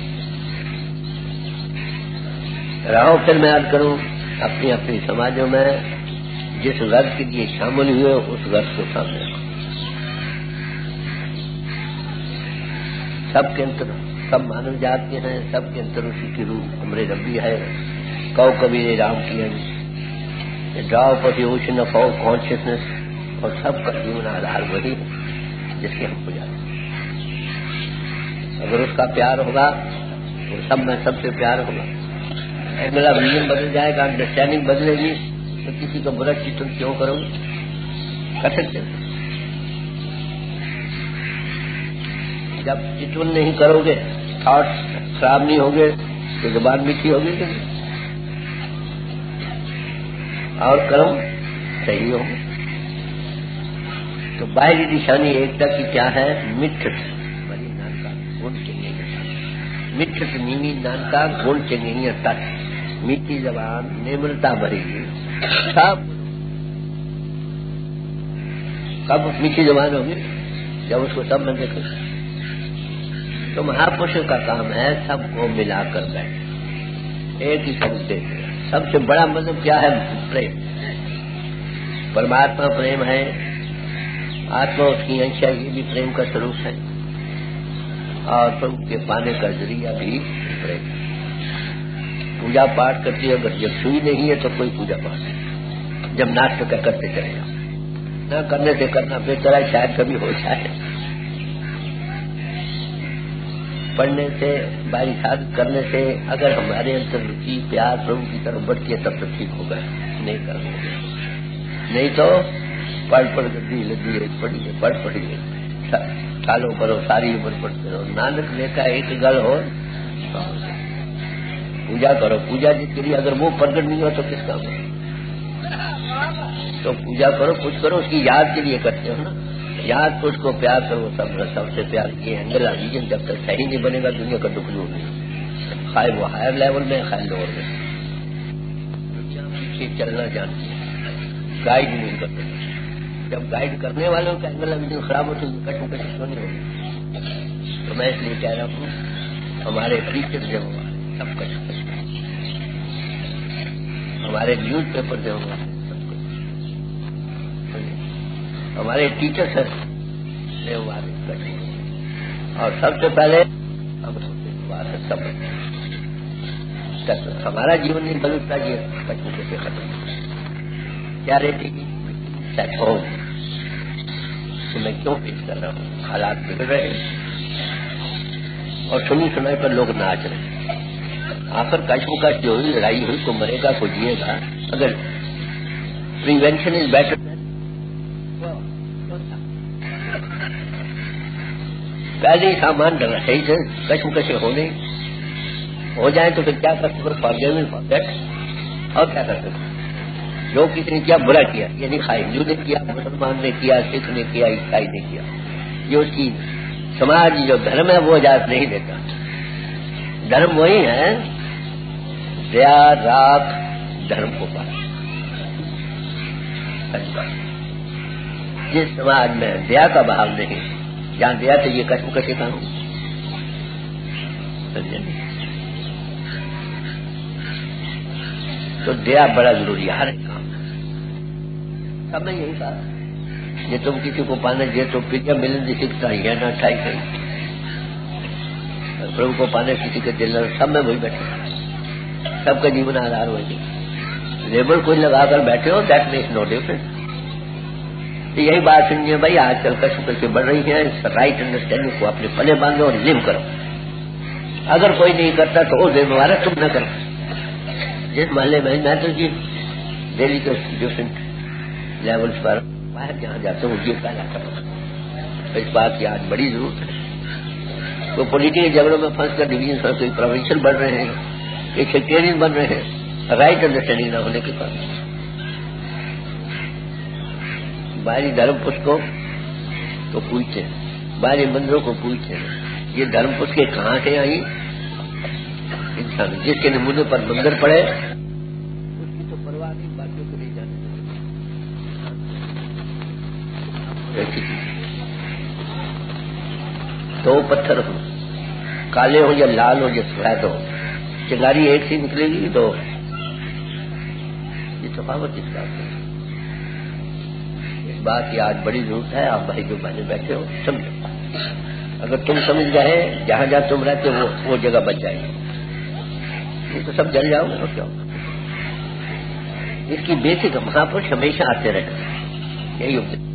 رہو پھر میں یاد کروں اپنی اپنی سماجوں میں جس غرض کے لیے شامل ہوئے اس غرض کو سامنے رکھو. سب کے اندر سب مانو جات کے ہیں. سب کے اندر اسی کی روح امر ربی ہے. کہو کبھی رام کی ہے ڈراؤ پر the ocean of all consciousness, اور سب کا جیون آدھار وہی ہے جس کی ہم پوجا کریں۔ اگر اس کا پیار ہوگا تو سب میں سب سے پیار ہوگا۔ میرا ویژن بدل جائے گا، انڈرسٹینڈنگ بدلے گی، تو کسی کو برا چیز کیوں کرو گے؟ کر سکتے ہیں۔ جب چتون نہیں کرو گے، تھاٹ خراب نہیں ہوگے، تو زبان میٹھی ہوگی کہ نہیں؟ اور کرم صحیح ہو تو باہری نشانی ایکتا کی کیا ہے؟ مٹھ بڑی نان کا گن چنگی مٹھ نیمی نان کا گن چنگی تک، میٹھی زبان نمرتا بھری گی سب۔ کب میٹھی زبان ہوگی؟ جب اس کو سب میں دیکھو۔ تو مہاپرشوں کا کام ہے سب کو ملا کر بیٹھے، ایک ہی سب دیکھے۔ سب سے بڑا مطلب کیا ہے؟ پریم۔ پرماتما پریم ہے، آتما اس کی انشا، یہ بھی پریم کا سروپ ہے، اور پرم کے پانے کا ذریعہ بھی پریم۔ پوجا پاٹ کرتی ہے، اگر جب سوئی نہیں ہے تو کوئی پوجا پاٹ نہیں، جب ناچ کا کرتے چلے جاؤ، نہ کرنے سے کرنا بہتر ہے، شاید کبھی ہو جائے۔ پڑھنے سے باری حادث کرنے سے اگر ہمارے اندر روچی پیار پربھو کی طرف بڑھتی ہے تب تو ٹھیک ہوگا، نہیں کرنا ہوگا۔ نہیں تو پڑھ پڑھ گدی لگی ہے، پڑھی ہے پڑھ پڑھی ہے، سالوں کرو ساری عمر پڑھتے رہو۔ نانک نے کا ایک گل ہو، پوجا کرو۔ پوجا جس کے لیے اگر وہ پرگٹ نہیں ہو تو کس کام ہے؟ تو پوجا کرو، کچھ کرو، اس کی یاد کے لیے کرتے ہو نا، یاد کو اس کو پیار کرو۔ سب سب سے پیار یہ اینگل ریجن جب تک صحیح نہیں بنے گا دنیا کا دکھ دور نہیں، خواہ وہ ہائر لیول میں خواہ لوور میں۔ دنیا پیچھے چلنا جانتی ہے، گائیڈ نہیں کرتے۔ جب گائیڈ کرنے والوں کا اینگل ریجن خراب ہو تو کٹ کٹ کیوں نہیں ہوگی؟ تو میں اس لیے کہہ رہا ہوں ہمارے ٹیچر جو ہمارے سب کچھ ہمارے نیوز پیپر جو ہمارے سب کچھ ہمارے ٹیچر ہیں ہمارے کچھ، اور سب سے پہلے ہم سب ہمارا جیون نہیں بدلتا، یہ کچھ سے ختم کیا رہتی گی سیٹ ہو تو میں کیوں پیش کر رہا ہوں؟ حالات بگڑ رہے ہیں اور سنی سنائی پر لوگ ناچ رہے ہیں۔ آخر کشم کش جو ہوئی لڑائی ہوئی کو مرے گا کو جیے گا۔ اگر پریونشن از بیٹر پہلے ہی سامان ڈرنا صحیح سے کشم کشے ہونے ہو جائیں تو پھر کیا کر سکتے؟ فارگیونگ فارگیٹ، اور کیا کر سکتے؟ جو کسی نے کیا برا کیا، یعنی ہندو نے کیا، مسلمان نے کیا، سکھ نے کیا، عیسائی نے کیا، یہ اس کی سماج جو دھرم ہے وہ اجازت نہیں دیتا۔ دھرم وہی ہے دیا راک دھرم کو پانا۔ جس سماج میں دیا کا بھاؤ نہیں، جہاں دیا تو یہ کشم کشے کا ہوں، تو دیا بڑا ضروری ہے ہر ایک کام۔ سب میں یہی کہا یہ تم کسی کو پانے یہ تو پیا ملن دی سکھتا ہے نہ ٹھائی گئی، پربھو کو پانے کسی کے دل سب میں وہی بیٹھے، سب کا جیون آدھار وہی۔ لیبل کوئی لگا کر بیٹھے ہو دیٹ میکس نو ڈفرنس۔ یہی بات سنیے بھائی، آج کل کشم کشے بڑھ رہی ہیں، رائٹ انڈرسٹینڈنگ کو اپنے پلے باندھو اور لیو کرو۔ اگر کوئی نہیں کرتا تو وہ ذمہ وار تم نہ کرو۔ جس محلے میں میں تو جی دہلی کے ڈفرنٹ لیولس پر باہر جہاں جاتے ہوں یہ پہلا کرو، اس بات کی آج بڑی ضرورت ہے۔ کوئی پولیٹیکل جھگڑوں میں پھنس کر ڈویژن پر کوئی پروونشل بڑھ رہے ہیں، ایک سیکٹیرین بن رہے ہیں، رائٹ انڈرسٹینڈنگ نہ ہونے کے بعد باہری دھرم پستکوں کو پوچھتے ہیں، باہری مندروں کو پوچھتے ہیں یہ دھرم پستکیں کہاں سے آئی؟ انسان جس کے نمونے پر مندر پڑے اس کی تو پرواہ نہیں، باقیوں کو نہیں جانے دو پتھر ہو، کالے ہو یا لال ہو یا سفید ہو، چنگاری ایک سی نکلے گی تو یہ تفاوت اس بات ہے۔ اس بات کی آج بڑی ضرورت ہے۔ آپ بھائی جو بہنے بیٹھے ہو سمجھو، اگر تم سمجھ گئے جہاں جہاں تم رہتے ہو وہ جگہ بچ جائے گی، یہ تو سب جل جاؤ گے اور کیا ہوگا۔ اس کی بیسک مہاپرش ہمیشہ آتے رہے. یہی ہوتا ہے.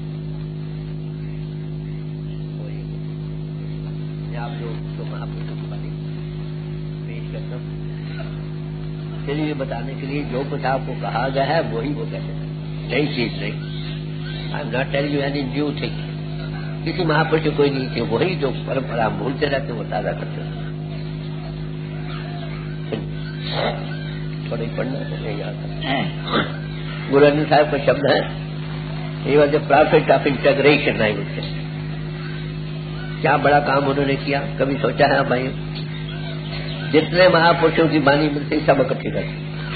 آپ لوگ تو مہاپرشوں کی باتیں پیش کرتا ہوں اس لیے بتانے کے لیے جو کچھ آپ کو کہا گیا ہے وہی وہ کہتے ہیں, نئی چیز نہیں. I am not telling you any new thing. کسی مہاپرش کوئی نہیں تھے, وہی جو پرمپرا بھولتے رہتے وہ تازہ کرتے ہیں. تھوڑا ہی پڑھنا ہے یاد. گرو ارجن صاحب کا شبد ہے, he was a prophet of integration. I would say کیا بڑا کام انہوں نے کیا, کبھی سوچا ہے بھائی؟ جتنے مہاپرشوں کی بانی ملتی سب اکٹھے کرتے.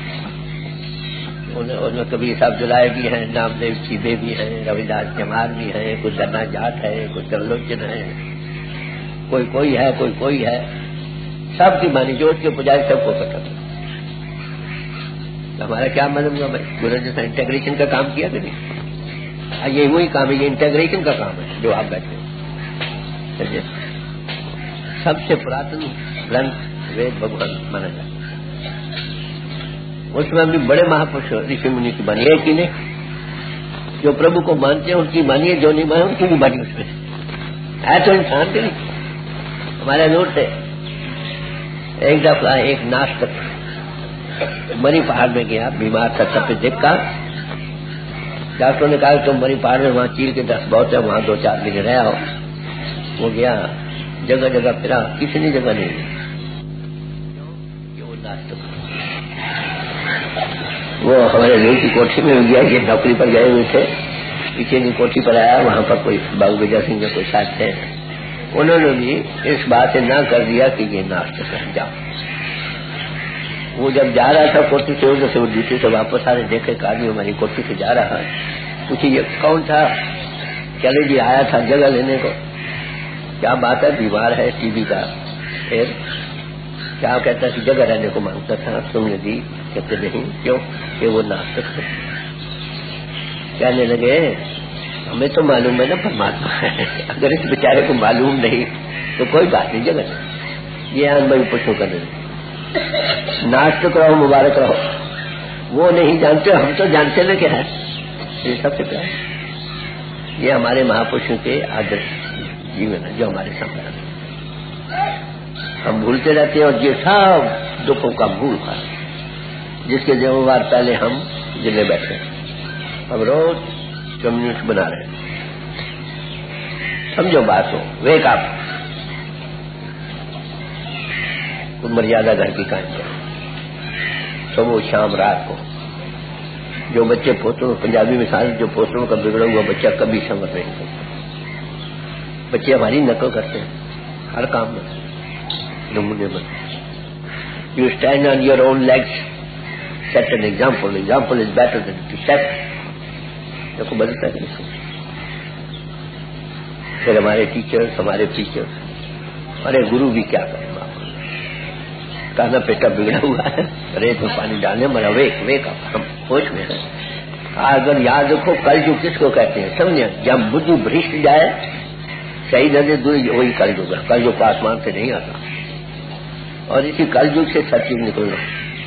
ان میں کبھی صاحب جلائے بھی ہیں, نام دیو چیبے بھی ہیں, روی داس چمار بھی ہیں, کوئی دنا جات ہے, کوئی ترلوچن ہے, کوئی کوئی ہے, کوئی کوئی ہے. سب کی بانی جوش کے پجاری سب کو اکٹھا کرتے. ہمارا کیا مطلب ہوا بھائی؟ گرو جیسا انٹیگریشن کا کام کیا کہ نہیں؟ یہ وہی کام ہے, یہ انٹیگریشن کا کام ہے جو آپ بیٹھے. سب سے پراتن گرنتھ وید بھگوان مانا جاتا ہے. اس میں بھی بڑے مہاپرش رشی منی کی بانی ہے کہ نہیں؟ جو پربھو کو مانتے ہیں ان کی مانیے, جو نہیں مانے ان کی بھی بانی اس میں ہے. تو انسان کے نہیں. ہمارے نور تھے ایک دفعہ ایک ناسک مری پہاڑ میں گیا, بیمار تھا, تب دیکھ کر ڈاکٹروں نے کہا تم مری پہاڑ میں وہاں چیل کے دس بہت ہے, وہاں دو چار دن رہا ہو. وہ گیا, جگہ جگہ پھرا, کسی نے جگہ نہیں لی. وہ ناسک وہ ہمارے لوگ کی کوٹھی میں گیا, یہ نوکری پر گئے ہوئے تھے. پیچھے کی کوٹھی پر آیا, وہاں پر کوئی بابو بیجا سنگھ کے کوئی ساتھ تھے. انہوں نے بھی اس بات سے نہ کر دیا کہ یہ ناسک ہے, جاؤ. وہ جب جا رہا تھا کوٹھی سے ادھر سے وہ ڈیوٹی سے واپس آ رہے, دیکھے کہ آدمی ہماری کوٹھی سے جا رہا ہے. پوچھے یہ کون تھا؟ چلے جی آیا تھا جگہ لینے کو. کیا بات ہے؟ بیمار ہے ٹی بی کا. پھر کیا کہتا کہ جگہ رہنے کو مانگتا تھا, تم نے دی؟ کہتے نہیں. کیوں؟ کہ وہ ناسک ہے. کہنے لگے ہمیں تو معلوم ہے نا پرماتما ہے, اگر اس بیچارے کو معلوم نہیں تو کوئی بات نہیں, جگہ نہیں. یہ آن بھائی پوچھو کرنے لگے. ناسک رہو, مبارک رہو. وہ نہیں جانتے, ہم تو جانتے نا کہ ہے. یہ سب سے پیارا یہ ہمارے مہاپرشوں کے آدرش جیون ہے جو ہمارے سامنے. ہم بھولتے رہتے ہیں, اور یہ سب دکھوں کا بھول تھا جس کے ذمہ وار پہلے ہم جلے بیٹھے. ہم روز کمیونسٹ بنا رہے ہیں. سمجھو بات ہو, ویک اپ. مریادہ گھر کی قائم کرو, صبح شام رات کو. جو بچے پوتوں, پنجابی مثال, جو پوتوں کا بگڑا ہوا بچہ کبھی سمجھ نہیں سکتا. بچے ہماری نقل کرتے ہیں ہر کام میں, نمونے میں. You stand on your own legs, set an example. Example is better than to set. دیکھو بدلتا ہے. پھر ہمارے ٹیچرز, ہمارے ٹیچرز, ہمارے گرو بھی کیا کریں. کہنا پیٹا بگڑا ہوا ہے, ریت میں پانی ڈالنے مرا, ویک ویک اپ. ہم ہوش میں ہیں. اگر یاد رکھو کل جو کس کو کہتے ہیں سمجھے, جب بدھ بھرشٹ جائے صحیح نظر دور, وہی کل جو ہے. کل جو آسمان سے نہیں آتا, اور اسی کل جو سے سب چیز نکل رہا.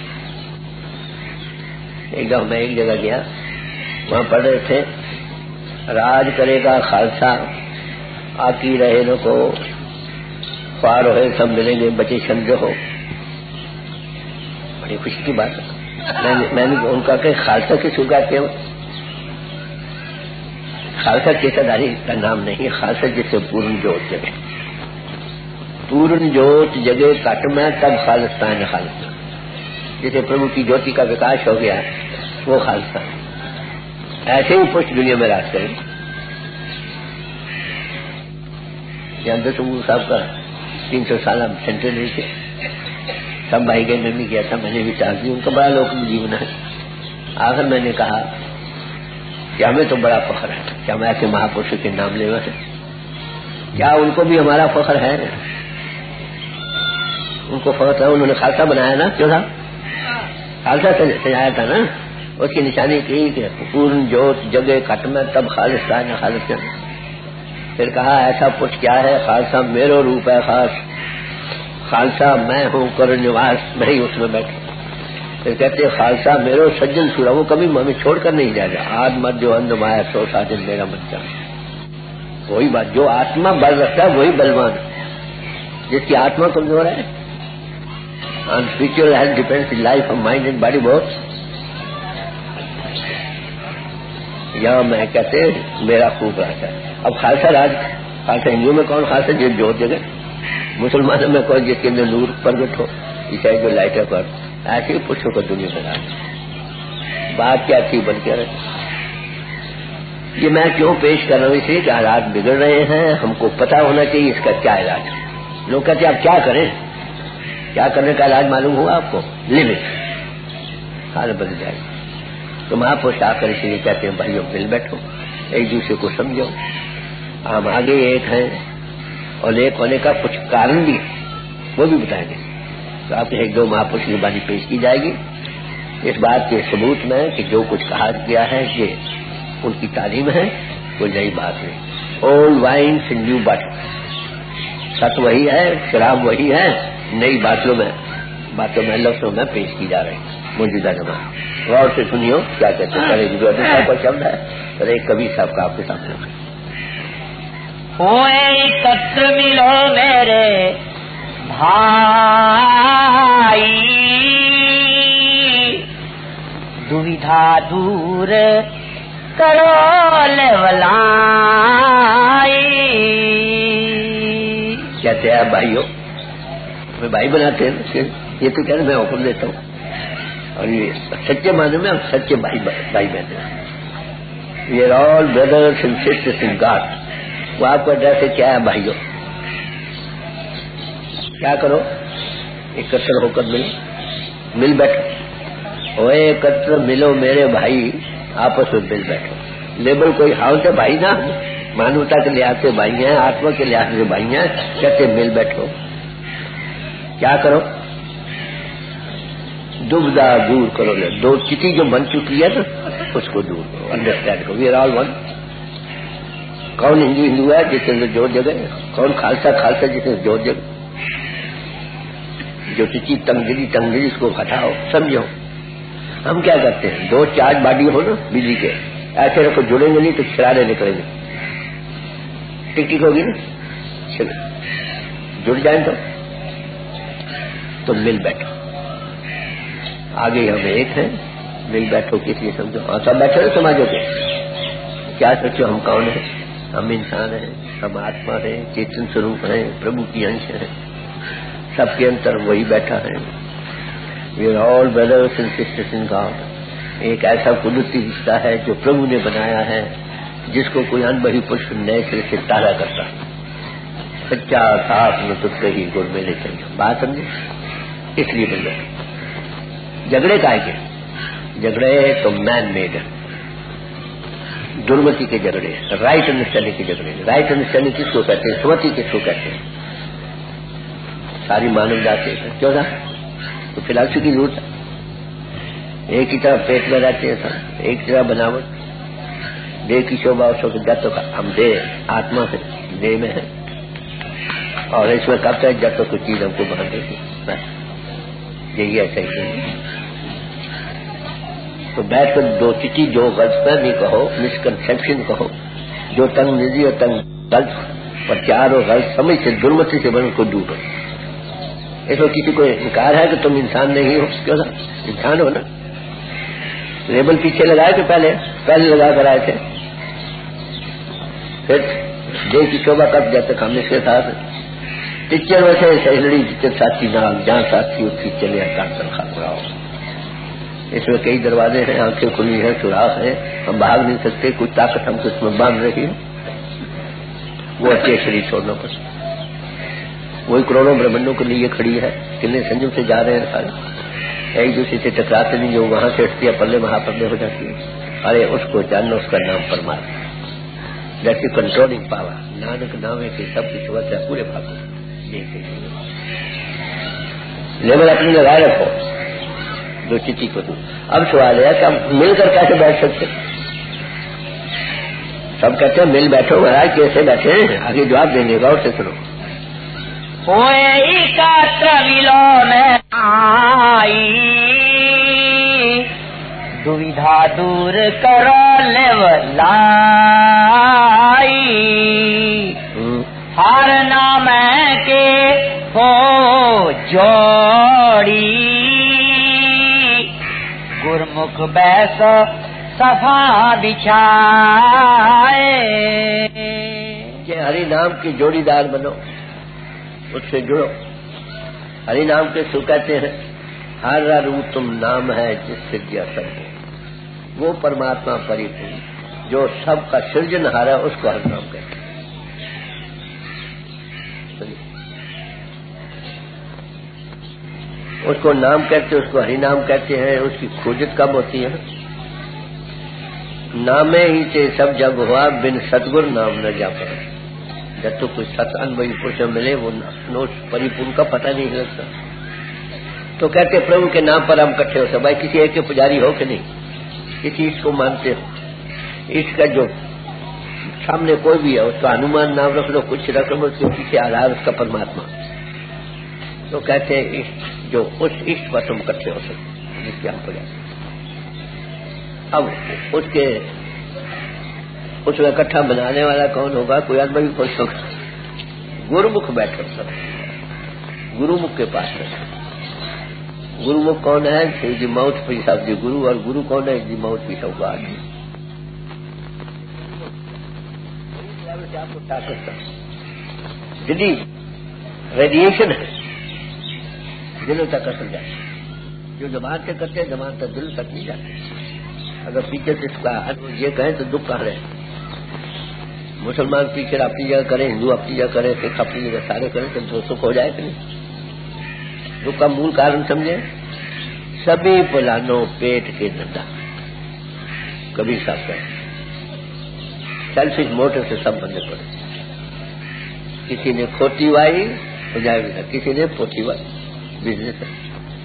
ایک دم میں ایک جگہ گیا, وہاں پڑھ رہے تھے راج کرے گا خالصہ, آکی رہے نو کو پار ہوئے سب ملیں گے, بچے سمجھو ہو. بڑی خوشی کی بات ہے. میں نے ان کا کہ خالصہ کس کو کہتے ہیں؟ خالصہ کیسا داری کا نام نہیں, خالصہ جس سے پورن جوت جگہ. پورن جوت جگہ کٹ میں تب خالصتا ہے. خالصتا جسے پربھو کی جوتی کا وکاس ہو گیا وہ خالصتا. ایسے ہی پشت دنیا میں راج کریں. جانتے تم صاحب کا تین سو سالہ سینٹر نہیں تھے, سب بھائی گئے, میں بھی گیا تھا, میں نے بھی چاہ دی. ان کا بڑا لوک جیون ہے. آخر میں نے کہا کہ ہمیں تو بڑا فخر ہے کہ ہم ایسے مہاپرشوں کے نام لیوا ہیں. کیا ان کو بھی ہمارا فخر ہے؟ ان کو فخر تھا, انہوں نے خالصہ بنایا نا. کیوں تھا خالصہ سجایا تھا نا. اس کی نشانی کی کہ پورن جوت جگہ کٹ میں تب خالص کا نہ خالص کیا. پھر کہا ایسا کچھ کیا ہے, خالصہ میرا روپ ہے خاص, خالصہ میں ہوں کر نواس, میں ہی اس میں بیٹھا. پھر کہتے خالصہ میرو سجن سورا، وہ کبھی ہمیں چھوڑ کر نہیں جائے گا. آج مت جو اند مایا سو ساجن میرا مت جا. وہی بات، جو آتما بل رکھتا ہے وہی بلوان ہے. جس کی آتما کمزور ہے، on spiritual health depends on life of mind and body. بہت یہاں میں کہتے میرا خوب رہتا ہے. اب خالصہ راج، خالصہ ہندو میں کون خالصہ جس جوت جگہ، مسلمانوں میں کون جس کے اندر نور پرگٹ ہو، عیسائی جو لائٹر پر. ایسے ہی پوچھو کو دنیا میں راج. بات کیا تھی بن کے رہے. یہ میں کیوں پیش کر رہا ہوں؟ اس لیے کہ حالات بگڑ رہے ہیں، ہم کو پتا ہونا چاہیے اس کا کیا علاج. لوگ کہتے ہیں آپ کیا کریں، کیا کرنے کا علاج معلوم ہوا آپ کو؟ لمٹ. حال بدل جائے گی. تم آپ کو آ کر اسی لیے کہتے ہیں بھائیوں مل بیٹھو، ایک دوسرے کو سمجھو. ہم آگے ایک ہیں اور ایک ہونے کا کچھ کارن بھی وہ بھی بتائیں گے. تو آپ ایک دو مہاپرش کی بانی پیش کی جائے گی اس بات کے ثبوت میں کہ جو کچھ کہا گیا ہے یہ ان کی تعلیم ہے، کوئی نئی بات نہیں. Old wines in new bottle. سچ وہی ہے، شراب وہی ہے، نئی باتوں میں باتوں میں لفظوں میں پیش کی جا رہی موجودہ زمانے. غور سے سنیو کیا کہتے ہیں. کرے گزر صاحب کا شبد ہے اور ایک کبھی صاحب کا آپ کے سامنے ہوئے کتر ملو میرے بھائی، دویدھا دور کرو لیولائی. کہتے ہیں بھائیوں، میں بھائی بناتے ہیں. یہ تو کہتے میں حکم دیتا ہوں اور یہ سچے معنی میں ہم سچے بھائی بھائی بہن ہیں. We are all brothers and sisters in God. وہ آپ کا ایڈریس ہے کیا ہے بھائیوں؟ کیا کرو؟ اکٹھر ہو کر ملو، مل بیٹھو. اوے اکٹھر ملو میرے بھائی، آپس میں مل بیٹھو. لیبل کوئی ہاؤس ہے بھائی نا، مانوتا کے لحاظ سے بھائی ہیں، آتما کے لحاظ سے بھائی ہیں. کہتے مل بیٹھو. کیا کرو؟ دبدا دور کرو. دو چٹی جو بن چکی ہے نا اس کو دور کرو. انڈرسٹینڈ کرو. We are all one. کون ہندو ہندو ہے جس کے اندر جوڑ جگہ؟ کون خالصہ خالصہ جس میں جوڑ جگہ؟ جو چٹی تنگری تنگری اس کو ہٹاؤ، سمجھو. ہم کیا کرتے ہیں؟ دو چارج باڈی ہو نا بجلی کے، ایسے رکھو، جڑیں گے نہیں تو شرارے نکلیں گے. ٹک ٹک ہوگی نا، جڑ جائیں تو تو مل بیٹھو. آگے ہم ایک ہیں، مل بیٹھو. کس لیے سمجھو؟ اور سب بیٹھے نا سماجوں کے. کیا سوچو ہم کون ہیں؟ ہم انسان ہیں، ہم آتما ہیں، چیتن سوروپ ہیں، پربھو کی انش ہیں. سب کے اندر وہی بیٹھا ہے. We are all brothers and sisters in God. ایک ایسا قدرتی رشتہ ہے جو پربھو نے بنایا ہے، جس کو کوئی ان بہی پرش نئے سرے سے تازہ کرتا ہے. سچا صاف میں تجھ سے ہی گڑ میرے چاہیے. بات سمجھے؟ اس لیے بن گئے. جھگڑے کا ہے، جھگڑے تو مین میڈ ہے. درمتی کے جھگڑے، رائٹ انڈرسٹینڈنگ کے جھگڑے. رائٹ انڈرسٹینڈنگ کس کو کہتے ہیں؟ سمتی کس کو کہتے ہیں؟ ساری مانو جاتے ہیں. کیوں نہ تو فلاسفی کی ضرورت ہے. ایک ہی طرح پیٹ میں رہتے ہیں سب، ایک طرح بناوٹ. دے کی شوبھا اور شوبھ جتوں کا ہم دے آتما سے دے میں ہے، اور اس میں کب تک جب تک کوئی چیز ہم کو باندھ دیتی یہی ہے. صحیح. تو بیٹھ کر دو چٹی جو غلط فہمی کہو، مسکنسیپشن کہو، جو تنگ نظری اور تنگ غلط پرچار اور غلط سمجھ سے درمتی سے بن کو دور ہو. اس میں کسی کو انکار ہے کہ تم انسان نہیں ہو؟ کیوں نہ انسان ہو نا. لیبل پیچھے لگائے کہ پہلے پہلے لگا کر آئے تھے. پھر دے کی شوبھا کب جب تک ہم اس کے ساتھ ٹیچر ویسے سہلڑی ٹیچر ساتھی نام جہاں ساتھی اس کی چلے کام تنخواہ رہا ہو. اس میں کئی دروازے ہیں، آنکھیں کھلی ہیں، سوراخ ہیں، ہم بھاگ نہیں سکتے. کچھ طاقت ہم کو اس میں باندھ رہی ہے، وہ اچھے شریر چھوڑنا پڑتا. وہی کروڑوں برہمنڈوں کے لیے کھڑی ہے. کتنے سنجم سے جا رہے ہیں سارے، ایک دوسرے سے ٹکراتے نہیں. جو وہاں سے اٹھتی ہے پلے وہاں پلے ہو جاتی ہے. ارے اس کو جاننا، اس کا نام پرماتما. جیسے کنٹرولنگ پاور نانک نامے کے سب کچھ ہوتا ہے پورے بھاگ کو. لیبل اپنی لگائے رکھو جو چٹی کو. اب سوال ہے کہ ہم مل کر کیسے بیٹھ سکتے؟ سب کہتے ہیں مل بیٹھو. مہاراج کیسے بیٹھے ہیں؟ آگے جواب دیں گے، غور سے سنو. ہوئے کا ملو میں آئی दुविधा दूर करो लेव लाई, हर नाम के हो जोड़ी, गुरमुख बैसो सफा बिछाए। ये हरि नाम की जोड़ीदार बनो, उससे जुड़ो। हरि नाम के सु कहते हैं हर रू तुम नाम है जिससे दिया सब, वो परमात्मा परिपूर्ण जो सबका सृजनहार है, उसको हर नाम कहते हैं। उसको नाम कहते हैं, उसको हरि नाम कहते हैं। उसकी खोजत कब होती है? नामे ही से सब जग हुआ, बिन सतगुरु नाम न जा पाए। जब तो कोई सत अनुभवी पुरुष मिले, वो नोट परिपूर्ण का पता नहीं लगता। तो कहते प्रभु के नाम पर हम इकट्ठे हो। सब भाई किसी एक के पुजारी हो कि नहीं, किसी ईश्वर को मानते हो? ईश्वर का जो सामने कोई भी है, उसका हनुमान नाम रख लो, कुछ रख लो, उसके पीछे आधार उसका परमात्मा। तो कहते हैं जो उस ईश्वर पर तुम इकट्ठे हो सकते, जिसके हम पुजारी। अब उसके उसमें इकट्ठा बनाने वाला कौन होगा? कोई अनुभवी पुरुष होगा। गुरुमुख बैठो सब, गुरुमुख के पास बैठो। गुरुमुख कौन है? The mouthpiece of the guru. और गुरु कौन है? The mouthpiece of God. आपको ताकत का यदि रेडिएशन है, दिलों तक असर जाए। जो जमात से करते हैं, जमात तक दिल तक नहीं जाते। अगर पीछे से इसका ये कहें तो दुख कहाँ रहे? मुसलमान पीछे अपनी जगह करें, हिंदू अपनी जगह करें, सिख अपनी जगह, सारे करें तो सुख हो जाए कि नहीं? दुख का मूल कारण समझे, सभी पुलानो पेट के धंधा। कबीर साहब कहते सेल्फिश मोटिव से सब बंदे पड़े। किसी ने खोती वाई हो जाएगी, किसी ने पोती वाई बिजनेस है।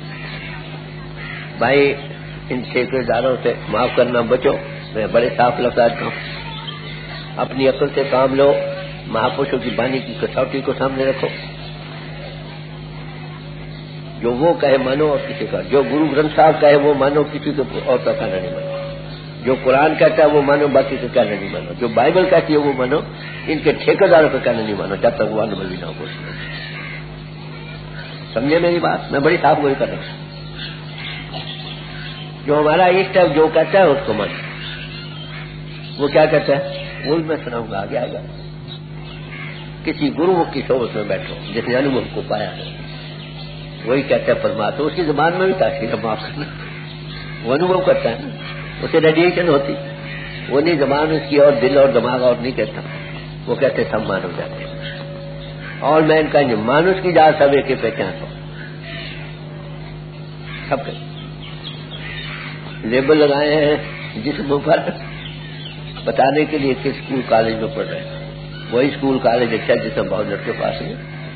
भाई इन ठेकेदारों से माफ करना बचो। मैं बड़े साफ लफ्ज़ कहूं, अपनी अक्ल से काम लो, महापुरुषों की वाणी की कसौटी को सामने रखो। जो वो कहे मानो और किसी का, जो गुरु ग्रंथ साहब कहे वो मानो, किसी को और का कहना नहीं मानो। जो कुरान कहता है वो मानो, बाकी का कहना नहीं मानो। जो बाइबल कहती है वो मानो, इनके ठेकेदारों का कहना नहीं मानो, जब तक वो अनुभवी ना हो। समझे मेरी बात? मैं बड़ी साफ वही कर रहा हूं। जो हमारा इष्ट है जो कहता है उसको मानो। वो क्या कहता है वो भी मैं सुनाऊंगा, आगे आएगा। किसी गुरुमुख की सोच में बैठो जिसने अनुभव को पाया है, वही कहता है परमात्मा। उसकी जुबान में भी तासीर है, माफ करना, वो अनुभव करता है ना, उसे रेडिएशन होती। वो नहीं जबान उसकी और दिल और दिमाग और नहीं कहता, वो कहते सब मानव जाते हैं। और मैं इनका मानुष की जात सब एक पहचान हो, सब लेबल लगाए हैं जिसम पर बताने के लिए किस स्कूल कॉलेज में पढ़ रहे हैं। वही स्कूल कॉलेज अच्छा जिसमें बहुत लड़के पास है।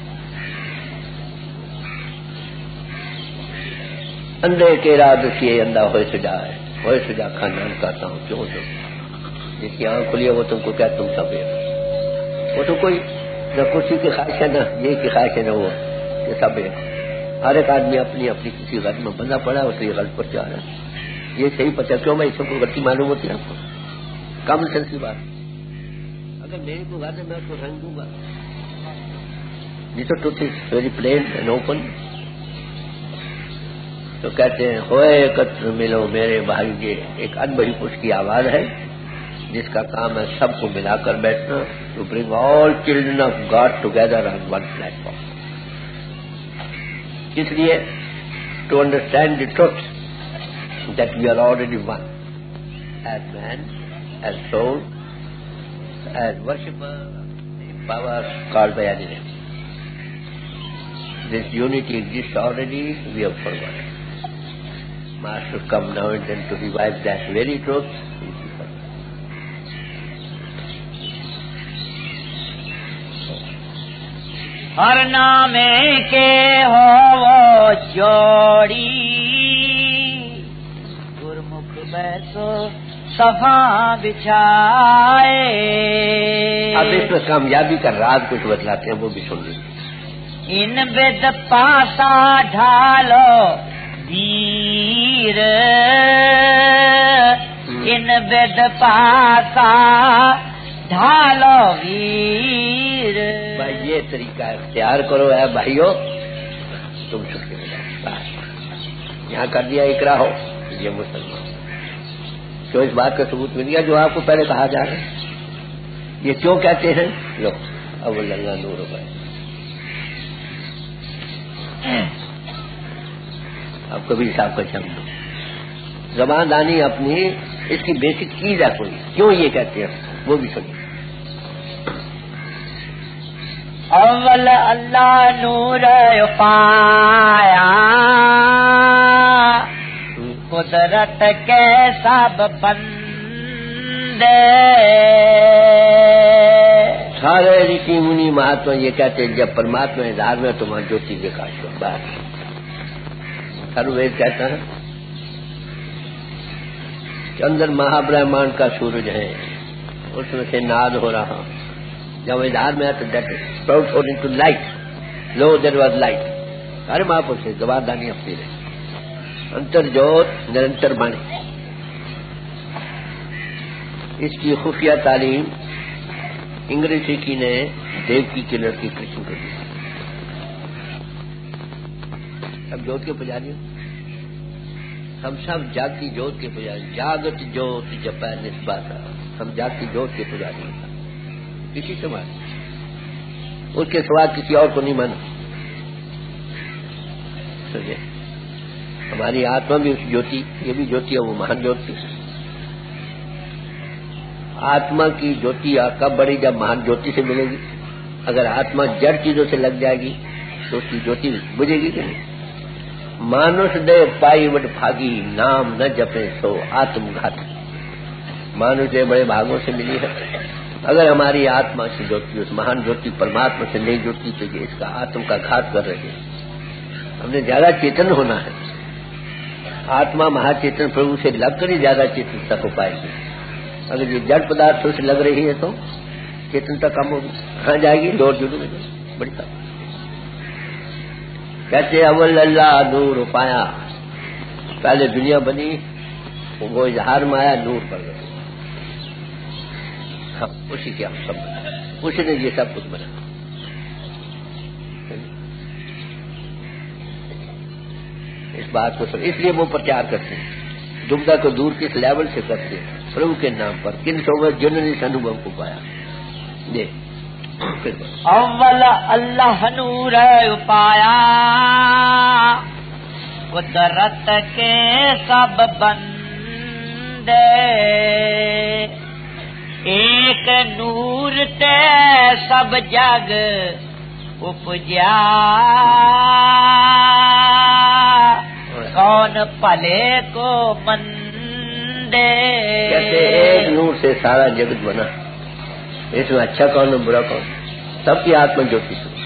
अंधे के रात से अंधा होए सजा है, होए सजा खानदान कहता हूँ क्यों तो जिसकी आंख खुली है वो तुमको क्या तुम सब है। वो तो कोई न कुर्सी की ख्वाहिश है, न ये की ख्वाहिश है, न वो ये सब है। हर एक आदमी अपनी अपनी किसी गलत में बंधा पड़ा है, उसे ये गलत पर जा रहा है। ये सही पता क्यों मैं इसको गलती मालूम होती है आपको? कॉमन सेंस की बात। अगर मेरी को बात है मैं उसको रंग दूंगा। तो truth is very plain and open. तो कहते हैं होए एकत्र मिलो मेरे भाई, ये एक अनबही पुरुष की आवाज है जिसका काम है सबको मिलाकर बैठना, to bring all children of God together on one platform. इसलिए to understand the truth that we are already one, as man, as soul, as worshipper, in power called by any name. This unity exists already, we have forgotten. Master come now and then to revive that very truth. हर नामे के हो वो जोड़ी, बैसो सफा बिछाए। अब इसमें कामयाबी का राज कुछ बतलाते हैं, वो भी सुन लीजिए। इन विद पासा ढालो دیر ان بد پاسا ڈھالو ویر. بھائی یہ طریقہ اختیار کرو ہے بھائیو، تم چھٹی ہو جاؤ. بس یہاں کر دیا اقرا ہو یہ مسلمان. تو اس بات کا ثبوت مل گیا جو آپ کو پہلے کہا جا رہا ہے. یہ کیوں کہتے ہیں؟ لو اول اللہ نور ہو گئے. اب کبھی صاحب کا چم دو زبان دانی اپنی، اس کی بیسک چیز ہے کوئی، کیوں یہ کہتے ہیں وہ بھی سنیے. اول اللہ نور پایا قدرت کے سب بندے. سارے رشی منی مہاتما یہ کہتے ہیں جب پرماتما اظہار میں تو وہاں جوتی دکھا دو. بات ہر وید کہتا ہے کہ اندر مہا برہمان کا سورج ہے، اس میں سے ناد ہو رہا. جب اظہار میں آتا that sprout forth into light. Lo there was light. ارے ماں پوچھے زبان دانی اپنی رہے. انتر جوت نرنتر بانی. اس کی خفیہ تعلیم انگریزی کی نے دیوکی کی لڑکی کرشن کو دی. اب جوت کے پجاری ہم سب جاگتی جوت کے پجاری. جاگت جوت جپا نسبات. ہم جاگتی جوت کے پجاری ہیں. کسی سے مان اس کے سوا کسی اور کو نہیں مانا. ہماری آتما بھی اس جوتی، یہ بھی جوتی ہے، وہ مہان جوتی. آتما کی جوتی کب بڑی؟ جب مہان جوتی سے ملے گی. اگر آتما جڑ چیزوں سے لگ جائے گی تو اس کی جوتی بجھے گی کہ نہیں. مانس دے پائی وڈ بھاگی نام نہ جپے سو آتم گھات. مانس دے بڑے بھاگوں سے ملی ہے. اگر ہماری آتما کی جوتی اس مہان جوتی پرماتما سے نہیں جڑتی تو یہ اس کا آتم کا گھات کر رہے ہیں. ہم نے زیادہ چیتن ہونا ہے. آتما مہا چیتن پربھو سے لگ کر ہی زیادہ چیتنتا ہو پائے گی. اگر یہ جڑ پدارتوں سے لگ رہی ہے تو چیتنتا کم ہوگی. کہاں جائے گی؟ دور جڑوں میں بڑی طاقت. کہتے اول اللہ نور پایا. پہلے دنیا بنی وہ اظہار میں آیا، نور پر گئے. ہم اسی کے ہم سب بنا، اسی نے یہ سب کچھ بنا. اس بات کو سب اس لیے وہ پرچار کرتے ہیں. دبدا کو دور کس لیول سے کرتے ہیں؟ پربھو کے نام پر. کن سو جنہوں نے اس انوبھو کو پایا. دیکھ اول اللہ نور پایا قدرت کے سب بندے. ایک نور تے سب جگ اپجا کون پلے کو مندے. کہتے ایک نور سے سارا جگت بنا. اس میں اچھا کون ہے برا کون؟ سب کی آتما جوتی سے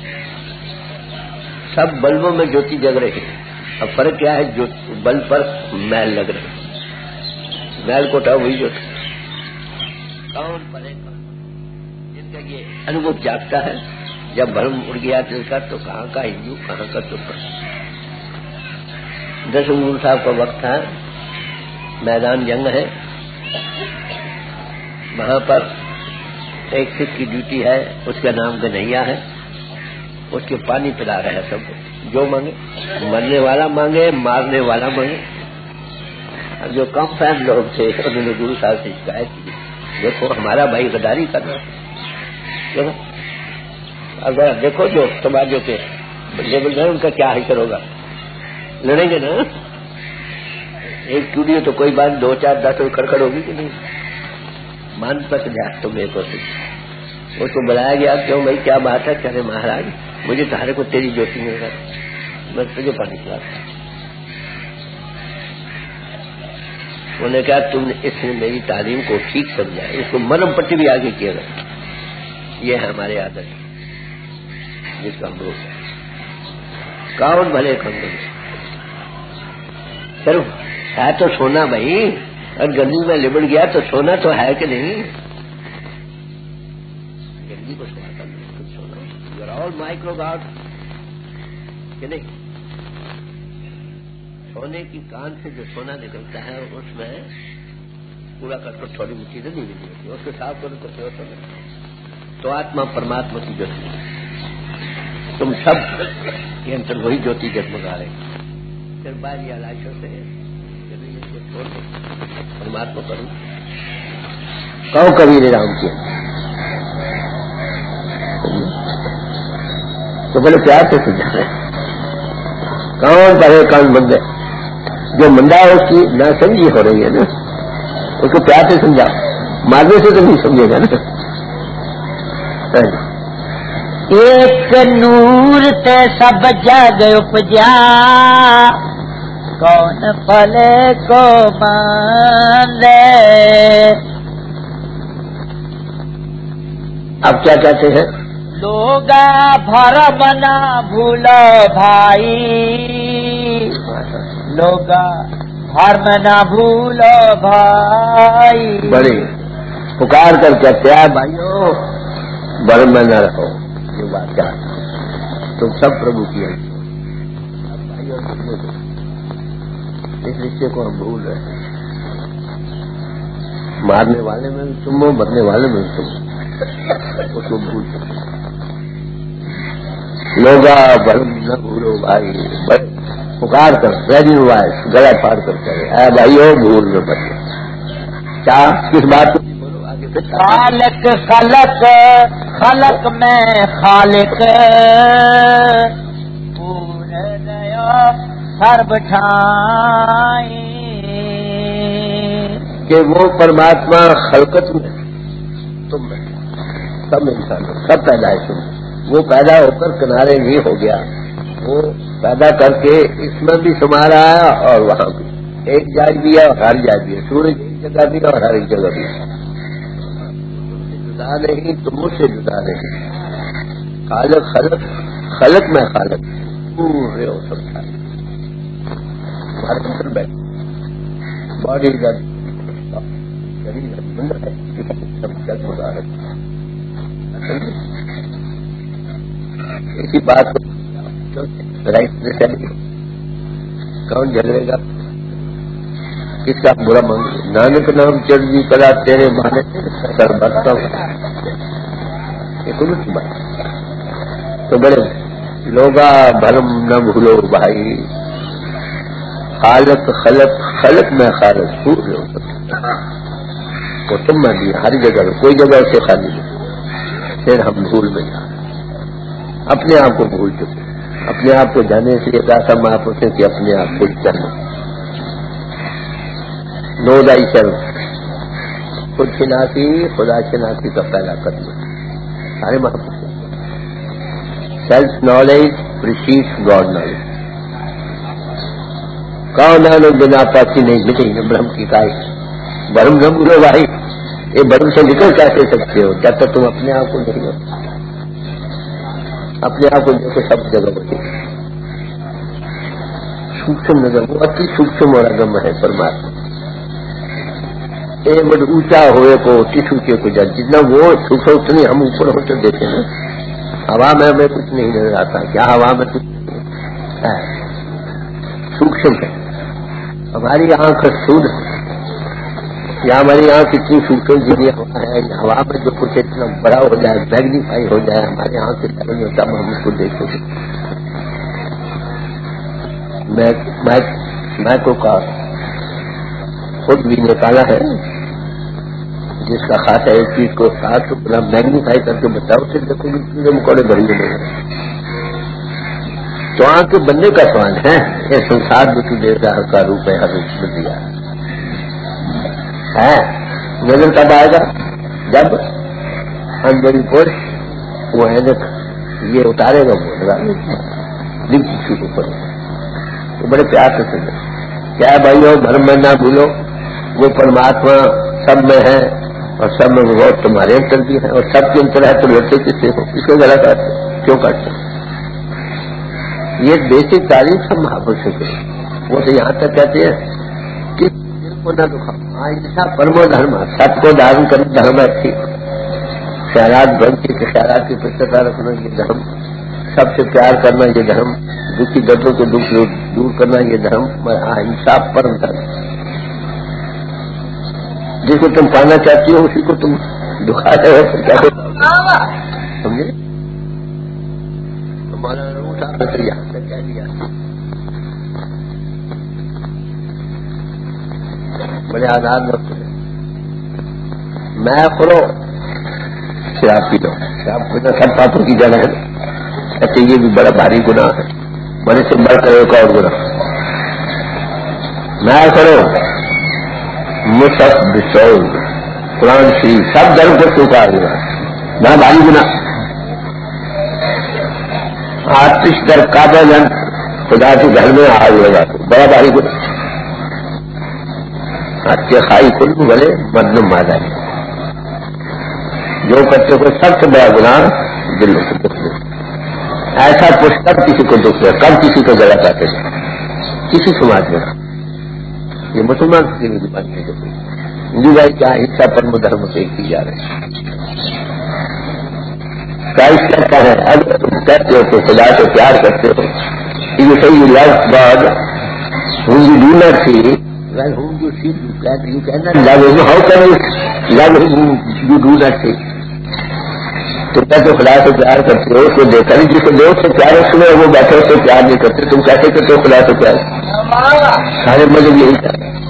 سب بلبوں میں جوتی جگ رہی ہے. اب فرق کیا ہے؟ جو بلب پر میل لگ رہے. میل کو اٹھا وہی جوتی. کون پلے کون جن کا یہ انوبھو جاگتا ہے. جب بھرم اڑ گیا دل کا تو کہاں کا ہندو کہاں کا ترک. دس انگور صاحب کا وقت تھا، میدان جنگ ہے. وہاں پر ایک سکھ کی ڈیوٹی ہے، اس کا نام گنہیا ہے. اس کے پانی پلا رہے ہیں سب کو جو مانگے. مرنے والا مانگے، مارنے والا مانگے. اب جو کم فہم لوگ تھے انہوں نے گرو صاحب سے شکایت کی، دیکھو ہمارا بھائی غداری کر رہا ہے. اگر دیکھو جو سماجوں کے لیول میں ان کا کیا حشر ہوگا. لڑیں گے نا. ایک چوڑی تو کوئی بات دو چار دس کڑکڑ ہوگی کہ نہیں. مان پس جا تم ایک اور اس کو بلایا گیا. کیوں بھائی کیا بات ہے؟ کہتے مہاراج مجھے سارے کو تیری جوتی میں رکھ میں تجھے پانی پلا. انہوں نے کہا تم نے اس نے میری تعلیم کو ٹھیک سمجھا، اس کو مرم پٹی بھی آگے کیا گیا. یہ ہے ہمارے عادت جس کا ہم روز کون بھلے کھنگے. چلو ہے تو سونا بھائی. اگر گندی میں لبڑ گیا تو سونا تو ہے کہ نہیں. گندی کو سونا کر کچھ سونا. You are all micro God کہ نہیں. سونے کی کان سے جو سونا نکلتا ہے اس میں پورا کر کو تھوڑی مٹی نہیں ملی ہوتی، اس کے صاف کرنے کو پیو سونا تو آتما پرماتما کی جوتی تم سب کے اندر وہی جوتی جگمگا رہے، پھر باہری علائشوں سے چھوڑ دو پرماتما کروں کہو کبھی رام کی تو بڑے پیار سے سمجھا رہے کون پڑھے کون بندے جو منڈا ہے اس کی نہ سمجھی ہو رہی ہے نا، اس کو پیار سے سمجھا، مارنے سے تو نہیں سمجھے گا نا۔ ایک نور تے سب جگ اپجا کون پلے کو مان لے۔ اب کیا کہتے ہیں؟ لوگا بھرم نہ بھولو بھائی، لوگا بھرم نہ بھولو بھائی، بڑی پکار کر کہتے ہیں بھائیو برم میں نہ رہو، یہ بات کیا تم سب پربھو کی ہے، اب بھائی اور بھولنے دو، اس رشتے کو ہم بھول رہے ہیں، مارنے والے میں بھی تم ہو، مرنے والے میں بھی تم ہو، اس کو بھول سکتے لوگا برم نہ بھولو بھائی، بڑے پکار کر ریڈی وائس گلا پھاڑ کر کرے اے بھائیو بھول نہ بچے، کیا کس بات کو بولو آگے سے خالق خلق خلق میں خالق پورے نیا سر بٹھائی، کہ وہ پرماتما خلقت میں تم میں سب انسان سب پیدائش میں وہ پیدا ہو کر کنارے نہیں ہو گیا، وہ پیدا کر کے اس میں بھی سما رہا ہے اور وہاں بھی، ایک جائے بھی ہے اور ہر جائے بھی ہے، سورج ایک جگہ بھی ہے اور ہر ایک جگہ بھی ہے، جدا نہیں تم مجھ سے جدا نہیں، خالق خلق خلق میں خالق پورے ہو سکتا ہے ہمارے اندر بیٹھے باڈی کا شریر اندر ہے سب جگ بتا رہے اسی بات کو کون جگڑے گا، کس کا برا مانگ نانک نام چڑھ جی کلا تیرے مانے سر بستا یہ کچھ بات تو بڑے لوگا بھرم نہ بھولو بھائی، خالق خلق خلق میں خالق پورے ہو سکتا وہ تم میں بھی ہر جگہ کوئی جگہ سے خالی نہیں، پھر ہم بھول میں جا اپنے آپ کو بھول چکے، اپنے آپ کو جانے سے ایک ایسا محفوظ ہے کہ اپنے آپ کو جانا نو دائی چل خود شناسی خدا شناسی کا پہلا قدم سارے محفوظ self knowledge precede God knowledge, کون نانو بنا پاتی نہیں ملیں گے برہم کی کاش، برہم نہ بولو بھائی، یہ برہم سے نکل کیسے سکتے ہو جب تک تم اپنے آپ کو نہیں ہو، اپنے آپ کو دیکھو سب جگہ ہوتی سوکشم نظر وہ اتی سوکشم اور اگم ہے پرماتما، ایک بڑا اونچا ہوئے کو ٹیسو کے کو جب جتنا وہ سوکھو اتنی ہم اوپر ہوتے دیکھیں نا، ہوا میں ہمیں کچھ نہیں نظر آتا، کیا ہوا میں کچھ نہیں ہے سوکشم ہے، ہماری آنکھ سود ہے یا ہماری آنکھ اتنی سوکشم جتنی ہوا ہے، ہوا میں جو کچھ اتنا بڑا ہو جائے میگنیفائی ہو جائے ہماری آنکھ سے نہیں ہوتا ہم اس کو دیکھو گے، میں میں کو کہا خود بھی نکالا ہے جس کا خاصا ایک چیز کو خاص پورا میگنیفائی کر کے بتاؤ پھر دیکھو گے کیڑے مکوڑے بڑی نہیں تو آنکھ کے بننے کا سوال ہے، یہ سنسار بھی تو دیتا ہر کا روپ ہے ہر روپ میں دیا ہے، نظر کب آئے گا جب اندری پوش وہ اینک یہ اتارے گا وہ دل کی اوپر وہ بڑے پیار سے سمجھے کیا بھائی ہو دھرم میں نہ بھولو وہ پرماتما سب میں ہے اور سب میں وہ تمہارے انتر بھی ہے اور سب کے انتر ہے تو لڑتے کس سے ہو اس کو غلط کرتے کیوں کرتے یہ بیسک تعریف ہم محبت سے کریں، وہ تو یہاں تک کہتے ہیں کہ دل کو نہ دکھاؤ ایسا پرمو دھرم سب کو دھارن کرنا دھرم ہے ٹھیک، خیالات بن کے خیالات کی پرستتا رکھنا یہ دھرم سب سے پیار کرنا یہ دھرم، دکھی دردوں کے دکھ دور کرنا یہ دھرم، انصاف پرم دھرم. جس کو تم پانا چاہتی ہو اسی کو تم دکھا رہے ہو، کیا سمجھے؟ ہمارا روٹ آپ نے یہاں سے کہہ دیا، بڑے آزاد وقت ہے. میں کرو شراب پی لو، شراب پینا سب پاپوں کی جگہ ہے. اچھا یہ بھی بڑا بھاری گناہ ہے، بڑے سے بڑھ کر ایک اور گناہ. میں کرو مصحف بسول قرآن شریف سب دھرم کو سوکھا دیا، بڑا بھاری گناہ. آتش در کعبہ جن خدا کے گھر میں آگ لگا تو بڑا بھاری گناہ. اچھے خائی کل بڑے مدنم مادا ہے، جو کرتے ہو سب سے بڑا گناہ دل کو دکھ دے. ایسا کچھ کب کسی کو دکھ دے، کب کسی کو جگہ پاتے ہیں کسی سماج میں. یہ مسلمان کی نہیں بنتے ہندو بھائی کیا حصہ پرم دھرم سے کی جا رہے ہیں. کرائسٹ کہتا ہے اگر تم کہتے ہو کہ خدا سے پیار کرتے ہو، یہ صحیح لفظ بعد ہوں you do not C well ہوں you C you can not love how can you love you do not سی. تم کہتے خدا سے پیار کرتے ہو اس کو دیکھا نہیں، جس کو دیکھ سے پیار اس میں وہ بیٹھے اس سے پیار نہیں کرتے. تم کیسے کرتے ہو خدا سے پیار؟ سارے مذہب یہی کہتے ہیں.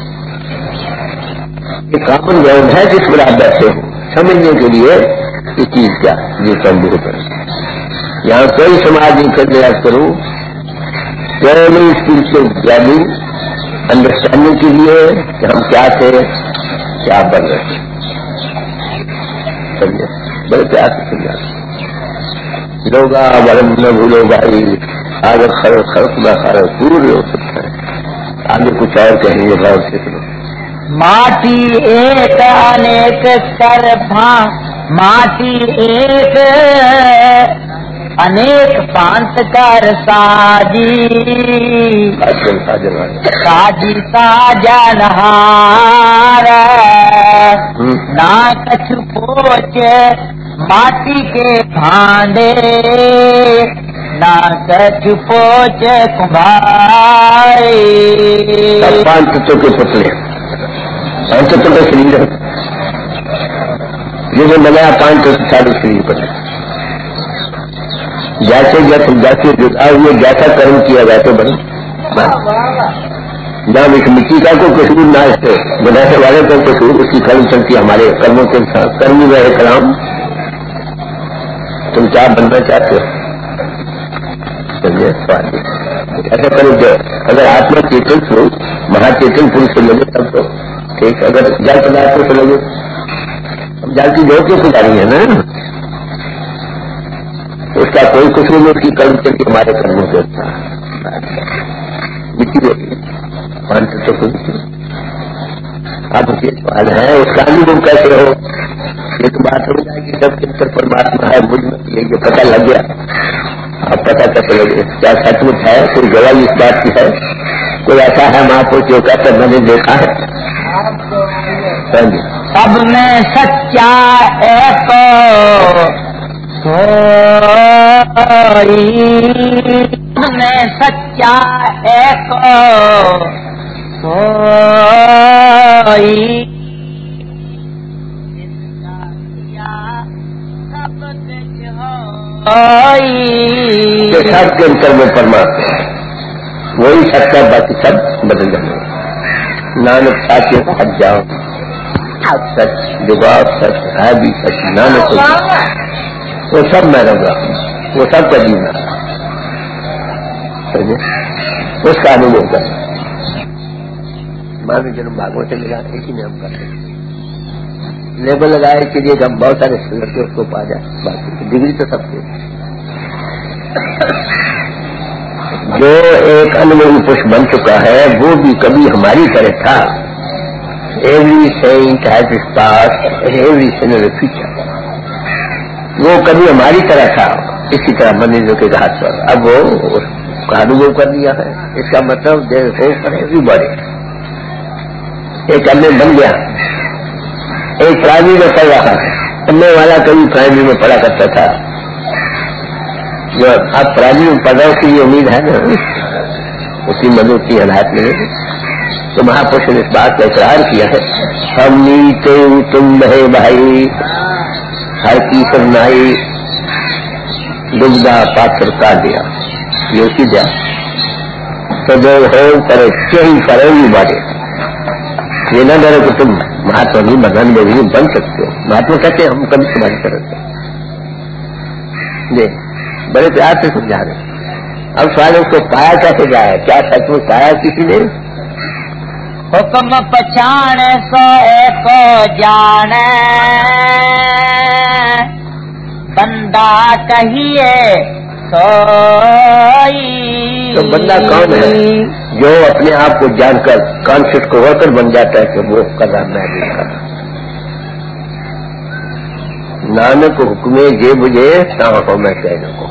یہ کامن گراؤنڈ ہے جس پر آپ بیٹھے ہو سمجھنے کے لیے یہ چیز کیا یہ کم دور کرے. یہاں کوئی سماج نہیں کرنے یاد کروں پیورلی اسپرچل گیدرنگ انڈرسٹینڈنگ کے لیے کہ ہم کیا تھے کیا بن رہے تھے. سمجھے بڑے پیار سے سمجھا لوگ بڑے نہ بھولو بھائی آگے خرچ خرچ نہ خرچ دور ہو سکتا ہے. آگے کچھ اور کہیں گے غور سے کرو. ماٹی ایک انیک کر بھا ماٹی ایک انیک پانت کر ساجی ساجی ساجن ہار نہ کچھ پوچھ ماٹی کے بھانڈے نہ کچھ پوچھ کمبھارے. سب پانچ تتوں کے پتلے پانچ تتوں کا شریر ہے. یہ جو بنایا پانچ تتو سارے شریر پر جیسے جیسے جیسے جتا ہوئے جیسا کرم کیا ویسے بنے. نہ اس مٹی کا کوئی قصور نہ اس سے بنانے والے کو قصور، اس کی کرم چلتی ہمارے کرموں کے ساتھ. کرم میں ہے کلام. تم کیا بننا چاہتے ہو ایسا کرو جو اگر آتما چیتن پورش مہا چیتن پورش سے لگے تب تو ٹھیک. اگر جل پدارتوں سے لگے ہم جل کی جو کیوں پجاری ہے نا اس کا کوئی قصور نہیں. اس کی کرم چلتی ہمارے کرموں سے مٹی ہوگی مانتے تو کچھ. اب یہ سوال ہے اس کا انوبھو کیسے ہو. یہ تو بات ہو جائے گی جب چنتر پرماتما ہے مجھ میں یہ پتہ لگ گیا. اب پتہ کیسے لگے کیا سچ مچ ہے کوئی گواہی اس بات کی ہے؟ کوئی ایسا ہے ماں کو جو کہتا میں نے دیکھا ہے. سب میں سچا ایک سوئی میں سچا ایک سوئی سب کے انتر میں پرماتما وہی سچ ہے، باقی سب بدل جائیں. نانک ساتھی کو ہٹ جاؤ سچ جواب سچ ہے بھی سچ نانک وہ سب میں رہا وہ سب کا جینا اس کا انوبھو کرنا. مانو جنم بھاگوں سے ملا ایک ہی میں ہم کرتے لیبل لگائے کہ یہ ہم بہت سارے لڑکے اس کو پا جائے باقی ڈگری تو سب سے. جو ایک انوبھوی پش بن چکا ہے وہ بھی کبھی ہماری طرح تھا. Every saint has its past every sinner a future. وہ کبھی ہماری طرح تھا اسی طرح مریضوں کے گھاٹ پر. اب وہ اس کا انوبھو کر لیا ہے. اس کا مطلب دیر ہو کر ایوری باڈی ایک اندر بن گیا. ایک پرائمری میں پڑھ رہا ہے پڑھنے والا کبھی پرائمری میں پڑھا کرتا تھا. جو آپ پرالی میں پڑھ رہے کی امید ہے نا اسی مدد کی ہدایت ملے گی. تو مہاپرش نے اس بات کا اقرار کیا ہے ہم نیتے تم رہے بھائی ہر کی سرنائی دبدا پاتر کا دیا یہ اسی دیا تو جو ہو کرے چہی کرے بھی بڑھے. یہ نہ ڈرے کہ تم مہاتما نہیں بنان میں بھی بن سکتے ہو. مہاتما کہتے ہیں ہم کبھی سے بن سکتے جی بڑے پیار سے سمجھا رہے. اب سوال اس کو پایا کیسے جائے کیا سچ میں پایا کسی نے حکم پچھاڑ سوئے کو جان بندہ کہیے سوئی. تو بندہ کون ہے جو اپنے آپ کو جان کر کانشیس کو ہو کر بن جاتا ہے کہ وہ قضا میں نہیں کر نانک حکمے جے بجے نہ ہو میں کہنے کو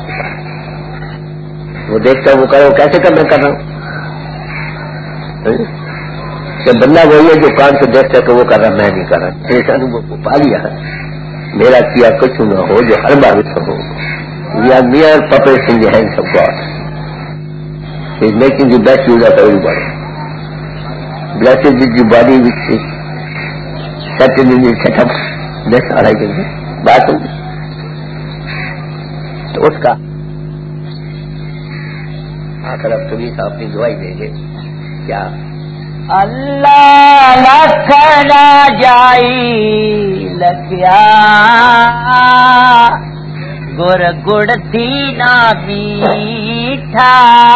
وہ دیکھتا ہوں وہ کرو کیسے کر میں کر رہا ہوں کہ بندہ وہی ہے جو کان سے دیکھتا ہے کہ وہ کر رہا میں نہیں کر رہا. ایسا انوبھو کو پا لیا میرا کیا کچھ نہ ہو جو ہر بار سب ہو. We are mere puppets in the hands of God. He is making the best use of everybody. Blessed is the body which is settled in the setup. That's all I can say. بات ہوگی تو اس کا آخر اب تمہیں صاحب اپنی دعائی دیں گے کیا اللہ لکھ نہ جائی لکھیا گر گڑ تھی نا میٹھا.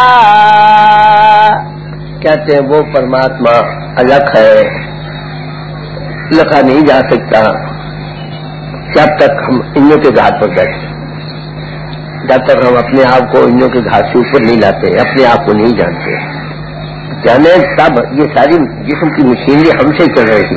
کہتے ہیں وہ پرماتما الگ ہے لکھا نہیں جا سکتا جب تک ہم انوں کے گھاٹ پر بیٹھے جب تک ہم اپنے آپ کو انوں کے گھاٹ سے اوپر نہیں لاتے اپنے آپ کو نہیں جانتے. جانے تب یہ ساری جسم کی مشینری ہم سے چل رہی تھی.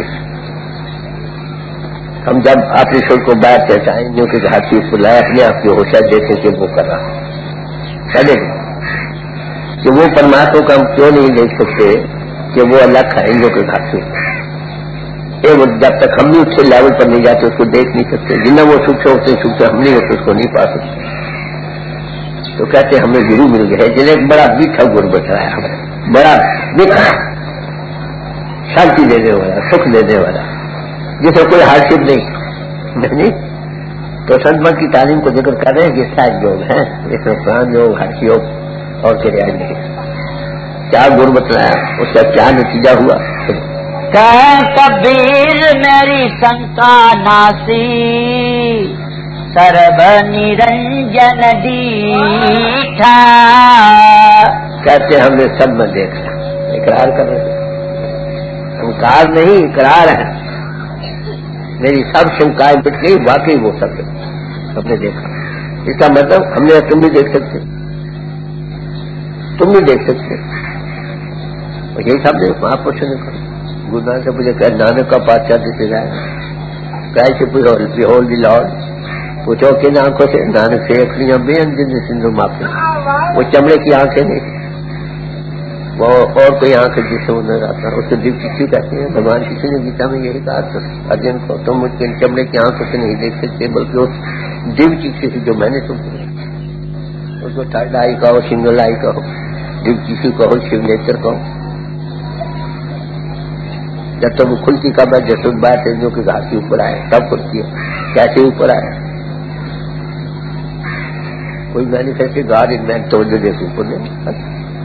ہم جب آپریشن کو بیٹھ پہنچائیں انوں کے گھاٹ سے اوپر لائے اپنے آپ کی ہوشیار دیکھیں کہ وہ کر رہا چلے کہ وہ پرماتما کو ہم کیوں نہیں دیکھ سکتے کہ وہ الگ ہے انوں کے گھاٹ سے جب تک ہم بھی اس سے لیول پر نہیں جاتے اس کو دیکھ نہیں سکتے. جنہیں وہ سکھ ہوتے ہیں سکھ ہم نہیں ہوتے اس کو نہیں پا سکتے. تو کہتے ہمیں گرو مل گئے جنہیں ایک بڑا میٹھا گڑ بتایا ہمیں بڑا میٹھا شانتی دینے والا سکھ دینے والا جسے کوئی ہارڈ شپ نہیں نہیں. تو سنت کی تعلیم کو ذکر کر رہے ہیں کہ سات یوگ ہیں اس میں پران یوگ ہرش یوگ اور کریا نہیں کیا گڑ بتلایا اس کا کیا نتیجہ ہوا. کہ کبیر میری شنکا ناسی سرب نرنجن دیٹھا. کہتے ہم نے سب میں دیکھا اقرار کر رہے انکار نہیں اقرار ہے. میری سب شنکائیں مٹ گئی واقعی وہ سب ہم نے دیکھا. اس کا مطلب ہم نے تم بھی دیکھ سکتے تم بھی دیکھ سکتے اور یہی سب نے وہاں پوچھنے کا گرو نانک سے پوچھے کہ نانک کا پادشاہ دیتے جائے کیسے بیہولڈ دی لارڈ پوچھو کن آنکھوں سے نانک سے اکڑیاں بے انجن سندھو معافی وہ چمڑے کی آنکھیں نہیں وہ اور کوئی آنکھ جس سے وہ نظر آتا اس کو دیو چکھی کہتے ہیں. بھگوان کسی نے گیتا میں یہی کہا تھا ارجن کو تم مجھ کے چمڑے کی آنکھوں سے نہیں دیکھ سکتے بلکہ اس دیو چکھی سے جو میں نے تم کو اس کو تھرڈ آئی کہو سنگل آئی کہو دیو چکھی کہو شیو نیچر کہو جب تک وہ کھلتی کب ہے جیسے بات ہے جو کہ گھاٹ کے اوپر آئے تب کھلتی ہے کیسے اوپر آئے کوئی مینیفیسٹ گاڈ ان مین توجہ دے کے اوپر نہیں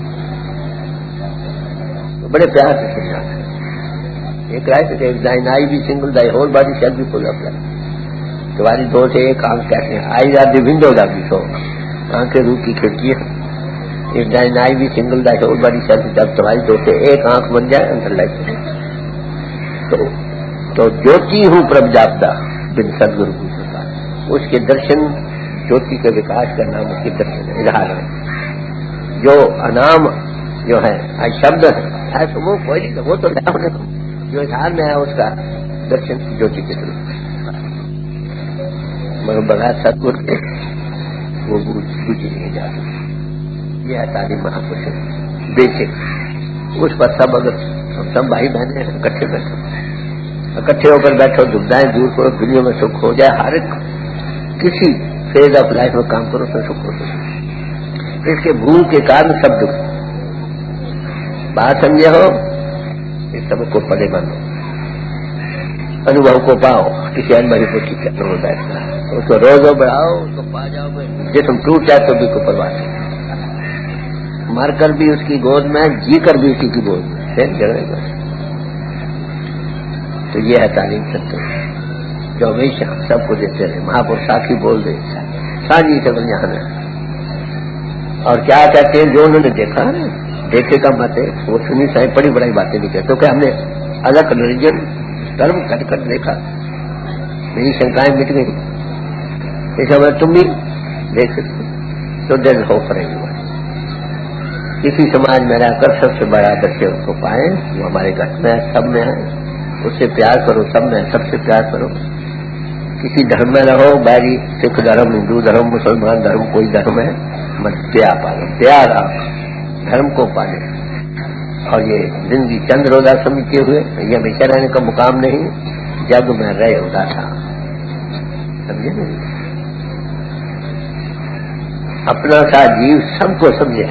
بڑے پیار سے سمجھاتے ہیں. ایک رائے کہ دائن آئی بھی سنگل دائی ہول باڈی شیل بھی فل اپ لائف تمہاری دو سے ایک آنکھ کہتے ہیں آئی آر دی ونڈو دا بھی سو آنکھیں روح کی کھڑکی ہے. ایک دائن آئی بھی سنگل دائی ہول باڈی شیل جب تمہاری دو سے ایک آنکھ بن جائے اندر لائف تو تو جوتی ہوں پرب جاپتا بن سدگرو کو سکتا اس کے درشن جوتی کے وکاس کا نام اس کے درشن اظہار ہے. جو انام جو ہے شبد ہے تو وہ کوئی نہیں وہ تو جو اظہار میں ہے اس کا درشن جوتی کے طرف مگر بغیر ستگر کے وہ بوجھ نہیں جا سکتی. یہ ہے تعلیم مہاپرش بیسک اس پر سب اگر ہم سب بھائی بہنیں اکٹھے بیٹھو اکٹھے ہو کر بیٹھو دبدائیں دور کرو دنیا میں سکھ ہو جائے ہر ایک کسی فیز آف لائف میں کام کرو تو سکھ ہو سکے. اس کے بھول کے کارن سب دکھ. بات سمجھے ہو؟ اس سب کو پڑے بنو، انوبھو کو پاؤ. کسی انبھوی کو ٹھیک ہے روز بیٹھتا ہے اس کو روزو بڑھاؤ، اس کو پا جاؤ گے. جسم ٹوٹ جائے تو بھی کو پرواہ نہیں، مر کر بھی اس کی گود میں، جی کر بھی اسی کی گود میں. پھر جڑے گا. تو یہ ہے تعلیم سنتوں جو ہمیشہ سب کو دیتے رہے. مہاپر ساکھی بول دے ساجی سے بن یہاں ہے. اور کیا کہتے ہیں جو انہوں نے دیکھا ہے، دیکھے کا مت ہے وہ سنی سائیں بڑی بڑی باتیں نہیں کہتے کہ ہم نے الگ ریلیجن دھرم کٹ کر دیکھا، میری شنکائیں مٹ گئی. اس میں تم بھی دیکھ سکتے تو دیر ہو کریں گے. کسی سماج میں رہ کر سب سے بڑا بچے اس کو پائیں، وہ ہمارے گھر میں سب میں ہے، اس سے پیار کرو. سب میں سب سے پیار کرو. کسی دھرم میں رہو، باقی سکھ دھرم، ہندو دھرم، مسلمان دھرم، کوئی دھرم ہے، مت پیار پالو. پیار آپ دھرم کو پالے. اور یہ زندگی چند روزہ سمجھتے ہوئے یہ ہمیشہ رہنے کا مقام نہیں. جگ میں رہے ہوتا تھا، سمجھے نہیں؟ اپنا سا جیو سب کو سمجھے،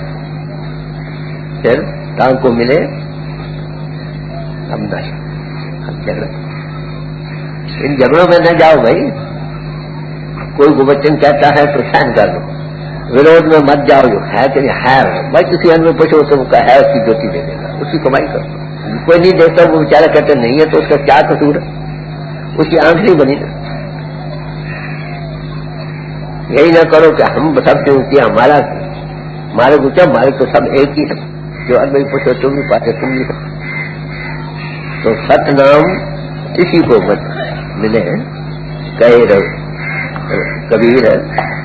پھر کام کو ملے. اب نہیں اب جھگڑا، ان جھگڑوں میں نہ جاؤ بھائی. کوئی گوبچن کہتا ہے تو سہن کر لو، ورود میں مت جاؤ. جو ہے کہ ہے بھائی کسی ان میں پوچھو تو وہ ہے اس کی جوتی دے دے گا، اس کی کمائی کرو. کوئی نہیں دیکھتا وہ بیچارہ کہتے نہیں ہے تو اس کا کیا قصور ہے؟ اس کی آنکھ نہیں بنی نا. یہی نہ کرو کہ ہم سب سے کیا ہمارا ہمارے کو کیا، ہمارے تو سب ایک ہی ہے. جو ان میں پوچھو تم بھی پاتے تم بھی. تو ست نام کسی کو مت ملے کہے رہے کبیر ہے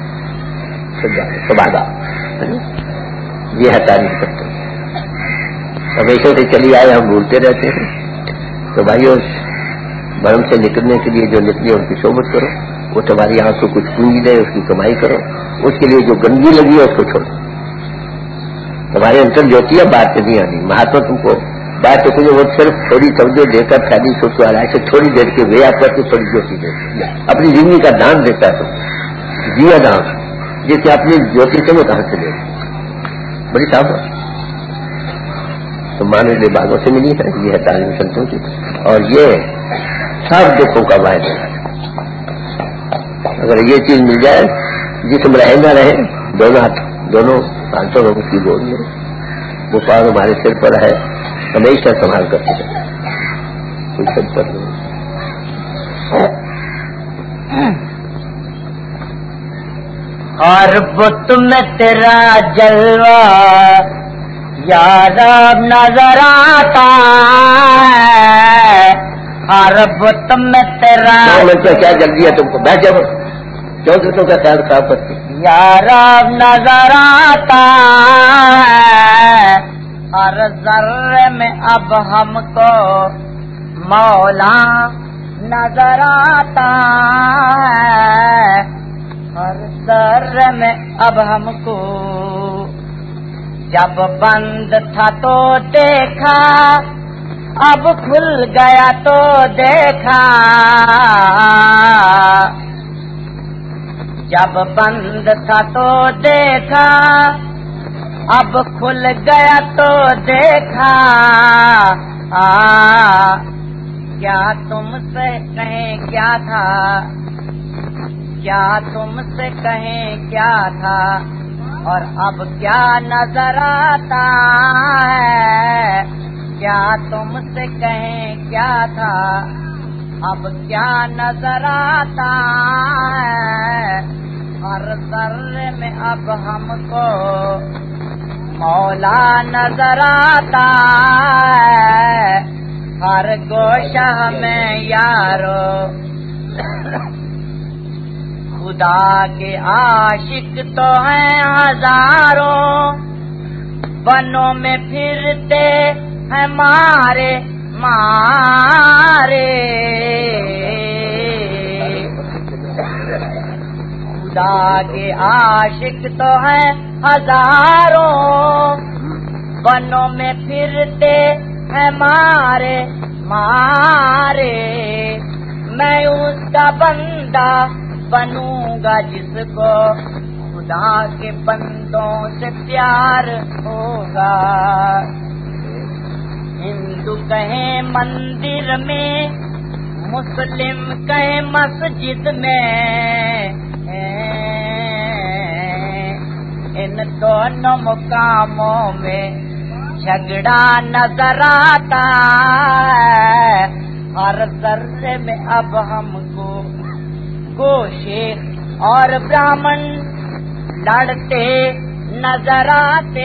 سبادہ. یہ ہے تعریف کرتے ہیں. ہمیشہ سے چلی آئے ہم بھولتے رہتے ہیں. تو بھائی اس بھرم سے نکلنے کے لیے جو نکلی ان کی صحبت کرو. وہ تمہاری آنکھ کو کچھ پونجی دے اس کی کمائی کرو. اس کے لیے جو گندگی لگی ہے اس کو چھوڑو. تمہارے انتر جوتی ہے بات نہیں آنی. مہاتما تم کو بات تو کچھ وہ صرف تھوڑی توجہ دے کر پھیلی سوچ کو آئے سے تھوڑی دیر کے وے آپ کرتے تھوڑی جوتی دے اپنی زندگی کا دان دیتا ہے. تم جیا دان جسے اپنی جوتی سے وہ کہاں سے دے بڑی صاف ہے. تو مانے لے باغوں سے ملی ہے. یہ ہے تعلیم سنتوں کی. اور یہ سب دکھوں کا واحد ہے. اگر یہ چیز مل جائے جسم رہے نہ رہے، دونوں ہاتھ دونوں ہاتھوں میں اس کی گود میں وہ پاؤ ہمارے سر پر ہے، ہمیشہ سنبھال کر کے کوئی سب پر نہیں. اور بت میں تیرا جلوہ یار نظر آتا ہے. ہر بت میں تیرا کیا جلدی ہے تم کو؟ بیٹھ جاؤ. کیوں دوسروں کا خیال خراب کرتی؟ یار نظر آتا ہے. ہر ذرے میں اب ہم کو مولا نظر آتا ہے. ہر ذرے میں اب ہم کو. جب بند تھا تو دیکھا، اب کھل گیا تو دیکھا. جب بند تھا تو دیکھا، اب کھل گیا تو دیکھا. آ کیا تم سے کہیں کیا تھا، کیا تم سے کہیں کیا تھا. اور اب کیا نظر آتا ہے. کیا تم سے کہیں کیا تھا، اب کیا نظر آتا ہے. ہر ذرے میں اب ہم کو مولا نظر آتا ہے. ہر گوشہ میں یارو خدا کے عاشق تو ہیں ہزاروں. بنوں میں پھرتے ہیں مارے مارے. خدا کے عاشق تو ہیں ہزاروں. بنوں میں پھرتے ہیں مارے مارے. میں اس کا بندہ بنوں گا جس کو خدا اللہ کے بندوں سے پیار ہوگا. ہندو کہیں مندر میں، مسلم کہیں مسجد میں، ان دونوں مقاموں میں جھگڑا نظر آتا ہے. ہر ذرے میں اب ہم کو گوشے اور برہمن لڑتے نظر آتے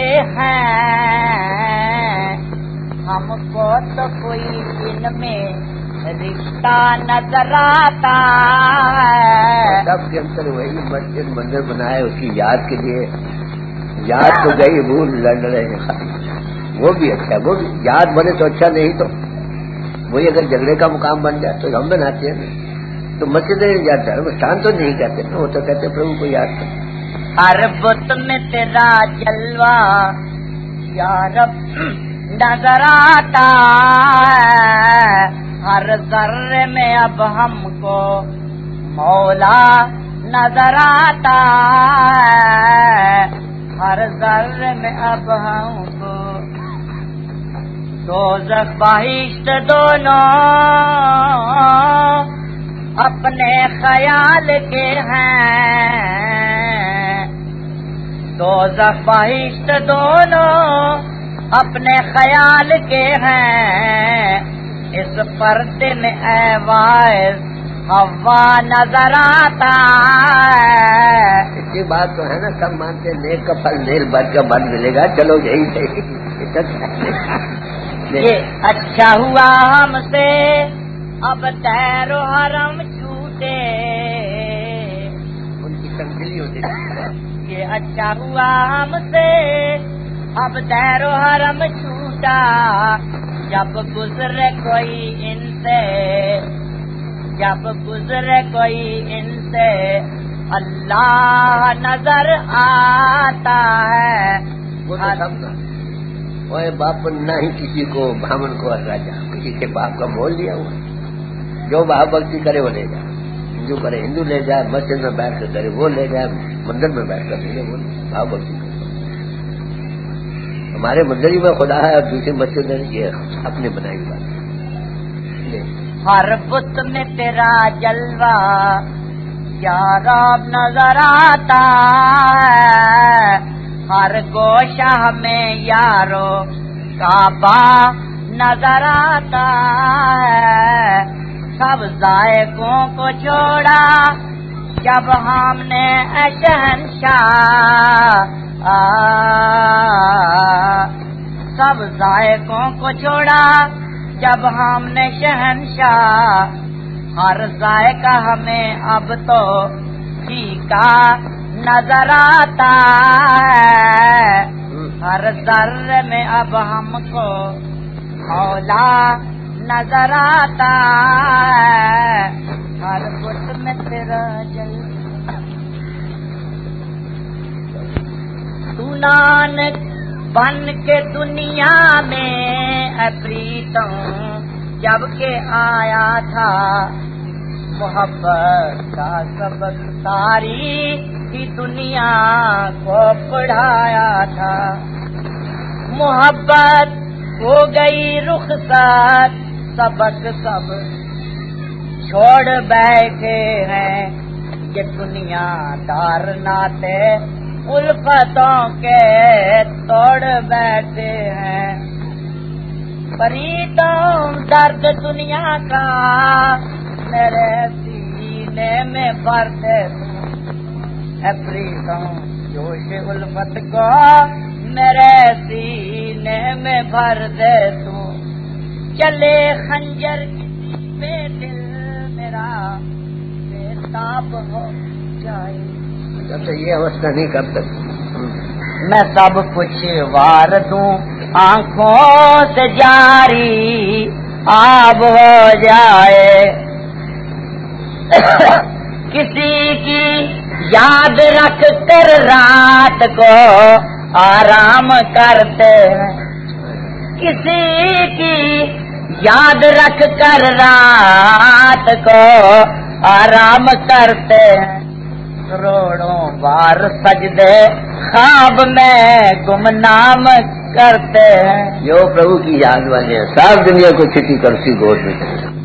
ہیں. ہم کو تو کوئی ان میں رشتہ نظر آتا ہے. سب کے اندر وہی مسجد مندر بنائے اس کی یاد کے لیے. یاد تو گئی بھول لڑ رہے ہیں، وہ بھی اچھا ہے. وہ بھی یاد بنے تو اچھا، نہیں تو وہی اگر جھگڑے کا مقام بن جائے تو ہم بناتے ہیں. تو مسجد یا دھرم استھان تو نہیں کہتے، وہ تو کہتے پربھو کو یاد کر. ہر بت میں تیرا جلوہ یا رب نظر آتا ہے. ہر ذرے میں اب ہم کو مولا نظر آتا ہے. ہر ذرے میں اب ہم کو دوزخ بہشت دونوں اپنے خیال کے ہیں. دوزخ بہشت دونوں اپنے خیال کے ہیں. اس پردے میں اے وائز ہوا نظر آتا ہے. یہ بات تو ہے نا، سب مانتے ہیں نیک کا پھل نیل، بد کا بد ملے گا. چلو یہی صحیح. یہ اچھا ہوا ہم سے اب دیر و حرم چھوٹے. ان کی تنزلی ہوتی ہے. یہ اچھا ہوا ہم سے اب دیر و حرم چھوٹا. جب گزرے کوئی ان سے، جب گزرے کوئی ان سے اللہ نظر آتا ہے. وہ تو سب کا وہ باپ نہ ہی کسی کو برہمن کو راجا کسی کے باپ کا مول لیا ہوا. جو بھاو بھکتی کرے وہ لے جائے. ہندو کرے ہندو لے جائے، مسجد میں بیٹھ کر کرے وہ لے جائے، مندر میں بیٹھ کر کرے وہ بھاو بھکتی کرے. ہمارے مندر ہی میں خدا ہے اور دوسری مسجد میں یہ اپنے بنائی بات. ہر بت میں تیرا جلوہ یا رب نظر آتا ہے. ہر گوشہ میں یارو کعبہ نظر آتا ہے. سب ذائقوں کو چھوڑا جب ہم نے شہنشاہ، سب ذائقوں کو چھوڑا جب ہم نے شہنشاہ. ہر ذائقہ ہمیں اب تو پھیکا نظر آتا ہے. ہر ذرے میں اب ہم کو مولا نظر آتا ہے. ہر بت میں تیرا جلوہ. تو نانک بن کے دنیا میں افریتوں جب کہ آیا تھا، محبت کا سبق ساری کی دنیا کو پڑھایا تھا. محبت ہو گئی رخصت، سبق سب چھوڑ بیٹھے ہیں. یہ دنیا دار ناتے الفتوں کے توڑ بیٹھے ہیں. فریدوں درد دنیا کا میرے سینے میں بھر دے تو. فریدوں جوش الفت کو میرے سینے میں بھر دے تو. چلے خنجر پہ دل میرا بے تاب ہو جائے. جب سے یہ اوستہ نہیں کر سکتی میں سب کچھ وار دوں آنکھوں سے جاری آب ہو جائے. کسی کی یاد رکھ کر رات کو آرام کرتے ہیں. کسی کی یاد رکھ کر رات کو آرام کرتے ہیں. کروڑوں بار سجدے خواب میں گمنام کرتے ہیں. جو پربھو کی یاد والے ہیں ساری دنیا کو چھٹی کرتی گود میں.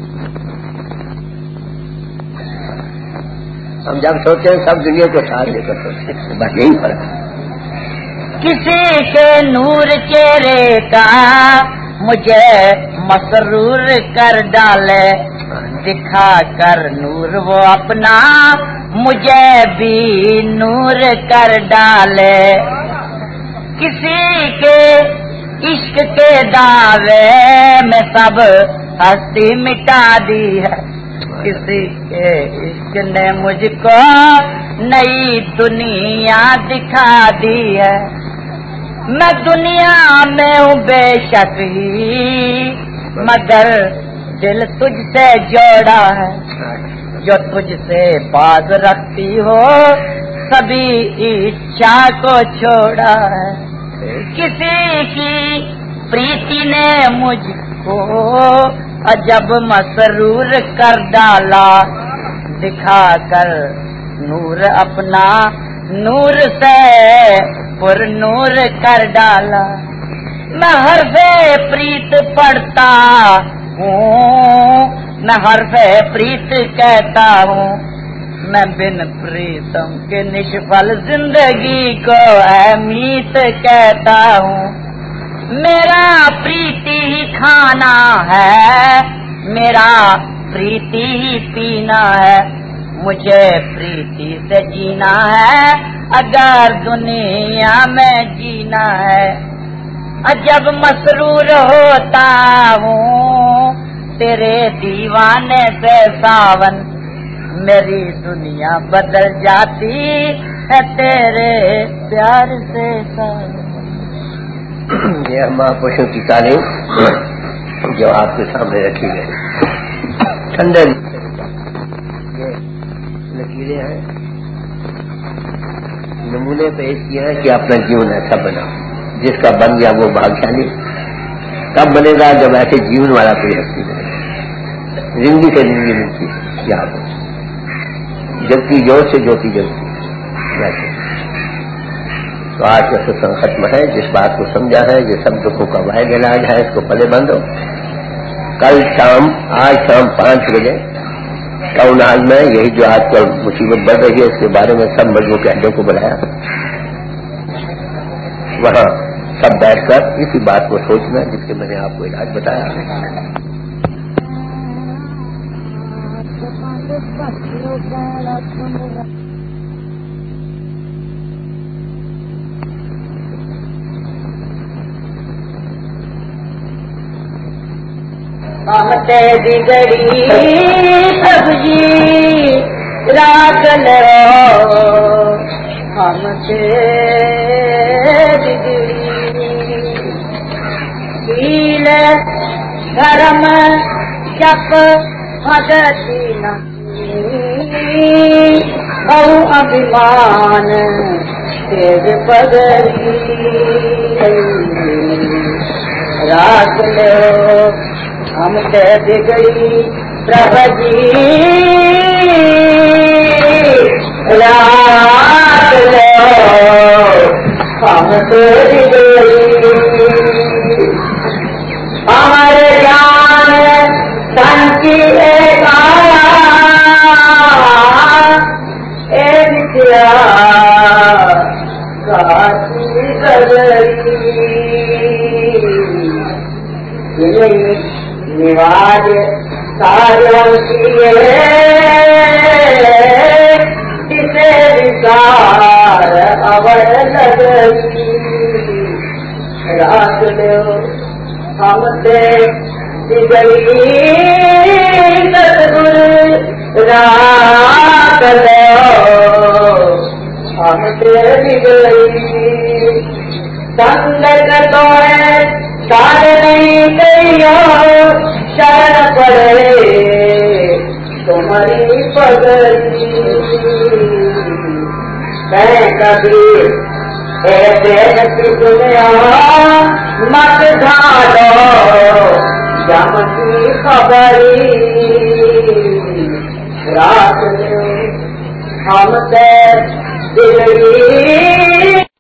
ہم جب سوچتے ہیں سب دنیا کو ساتھ لے کر سوچتے ہیں، بس یہی فرق ہے. کسی کے نور چہرے کا مجھے مسرور کر ڈالے، دکھا کر نور وہ اپنا مجھے بھی نور کر ڈالے. کسی کے عشق کے دعوے میں سب ہستی مٹا دی ہے، کسی کے عشق نے مجھ کو نئی دنیا دکھا دی ہے. میں دنیا میں ہوں بے شک ہی مگر دل تجھ سے جوڑا ہے، جو تجھ سے باز رکھتی ہو سبھی اچھا کو چھوڑا ہے. کسی کی پریتی نے مجھ کو عجب مسرور کر ڈالا، دکھا کر نور اپنا نور سے پر نور کر ڈالا. میں حرف پریت پڑھتا ہوں، میں حرف پریت کہتا ہوں، میں بن پریتم کے نشفل زندگی کو اہمیت کہتا ہوں. میرا پریتی ہی کھانا ہے، میرا پریتی ہی پینا ہے، مجھے پریتی سے جینا ہے اگر دنیا میں جینا ہے. عجب مسرور ہوتا ہوں تیرے دیوانے سے ساون، میری دنیا بدل جاتی ہے تیرے پیار سے ساون. یہ مہاپرشوں کی تعلیم جو آپ کے سامنے رکھی گئی ٹھنڈے یہ لکیریں ہیں، نمونے پیش کیے ہیں کہ اپنا جیون ایسا بنا جس کا بن گیا وہ بھاگشالی. کب بنے گا جب ایسے جیون والا کوئی ہستی بنے گا. زندگی سے زندگی ملتی ہے یاد ہو، جبکہ جوش سے جوتی جلتی ویسے. تو آج کا ستسنگ ختم ہے. جس بات کو سمجھا ہے یہ سب دکھوں کا واحد علاج ہے، اس کو پلے بندھو. کل شام آج شام پانچ بجے ٹاؤن ہال میں یہی جو آج کل مصیبت بڑھ رہی ہے اس کے بارے میں سب مجموعے کے اڈوں کو بلایا، وہاں سب بیٹھ کر اسی بات کو سوچنا جس کے میں نے آپ کو علاج بتایا. آمتے بگڑی سبزی رات لو، آمتے بگڑی کیل گرم چپ بھگتی نہیں، بہو ابھیمان تیز پگڑی رات لو ہم سے بگڑی پربھ جی رات لو ہم سے بگڑی. ہمارے جان تن کی ایک ایک کیا کاتی گزری نواز ساروں کی جسے وکار اور لگی رات لو ہم سے بگڑی ستگل رات لو ہم سے بگڑی. سنگت تو ہے سار نہیں گئی شرن پڑے تمہاری پگڑی. میں کبھی ایسے دنیا مت ڈالو جم کی خبری رات ہم سے دلگیر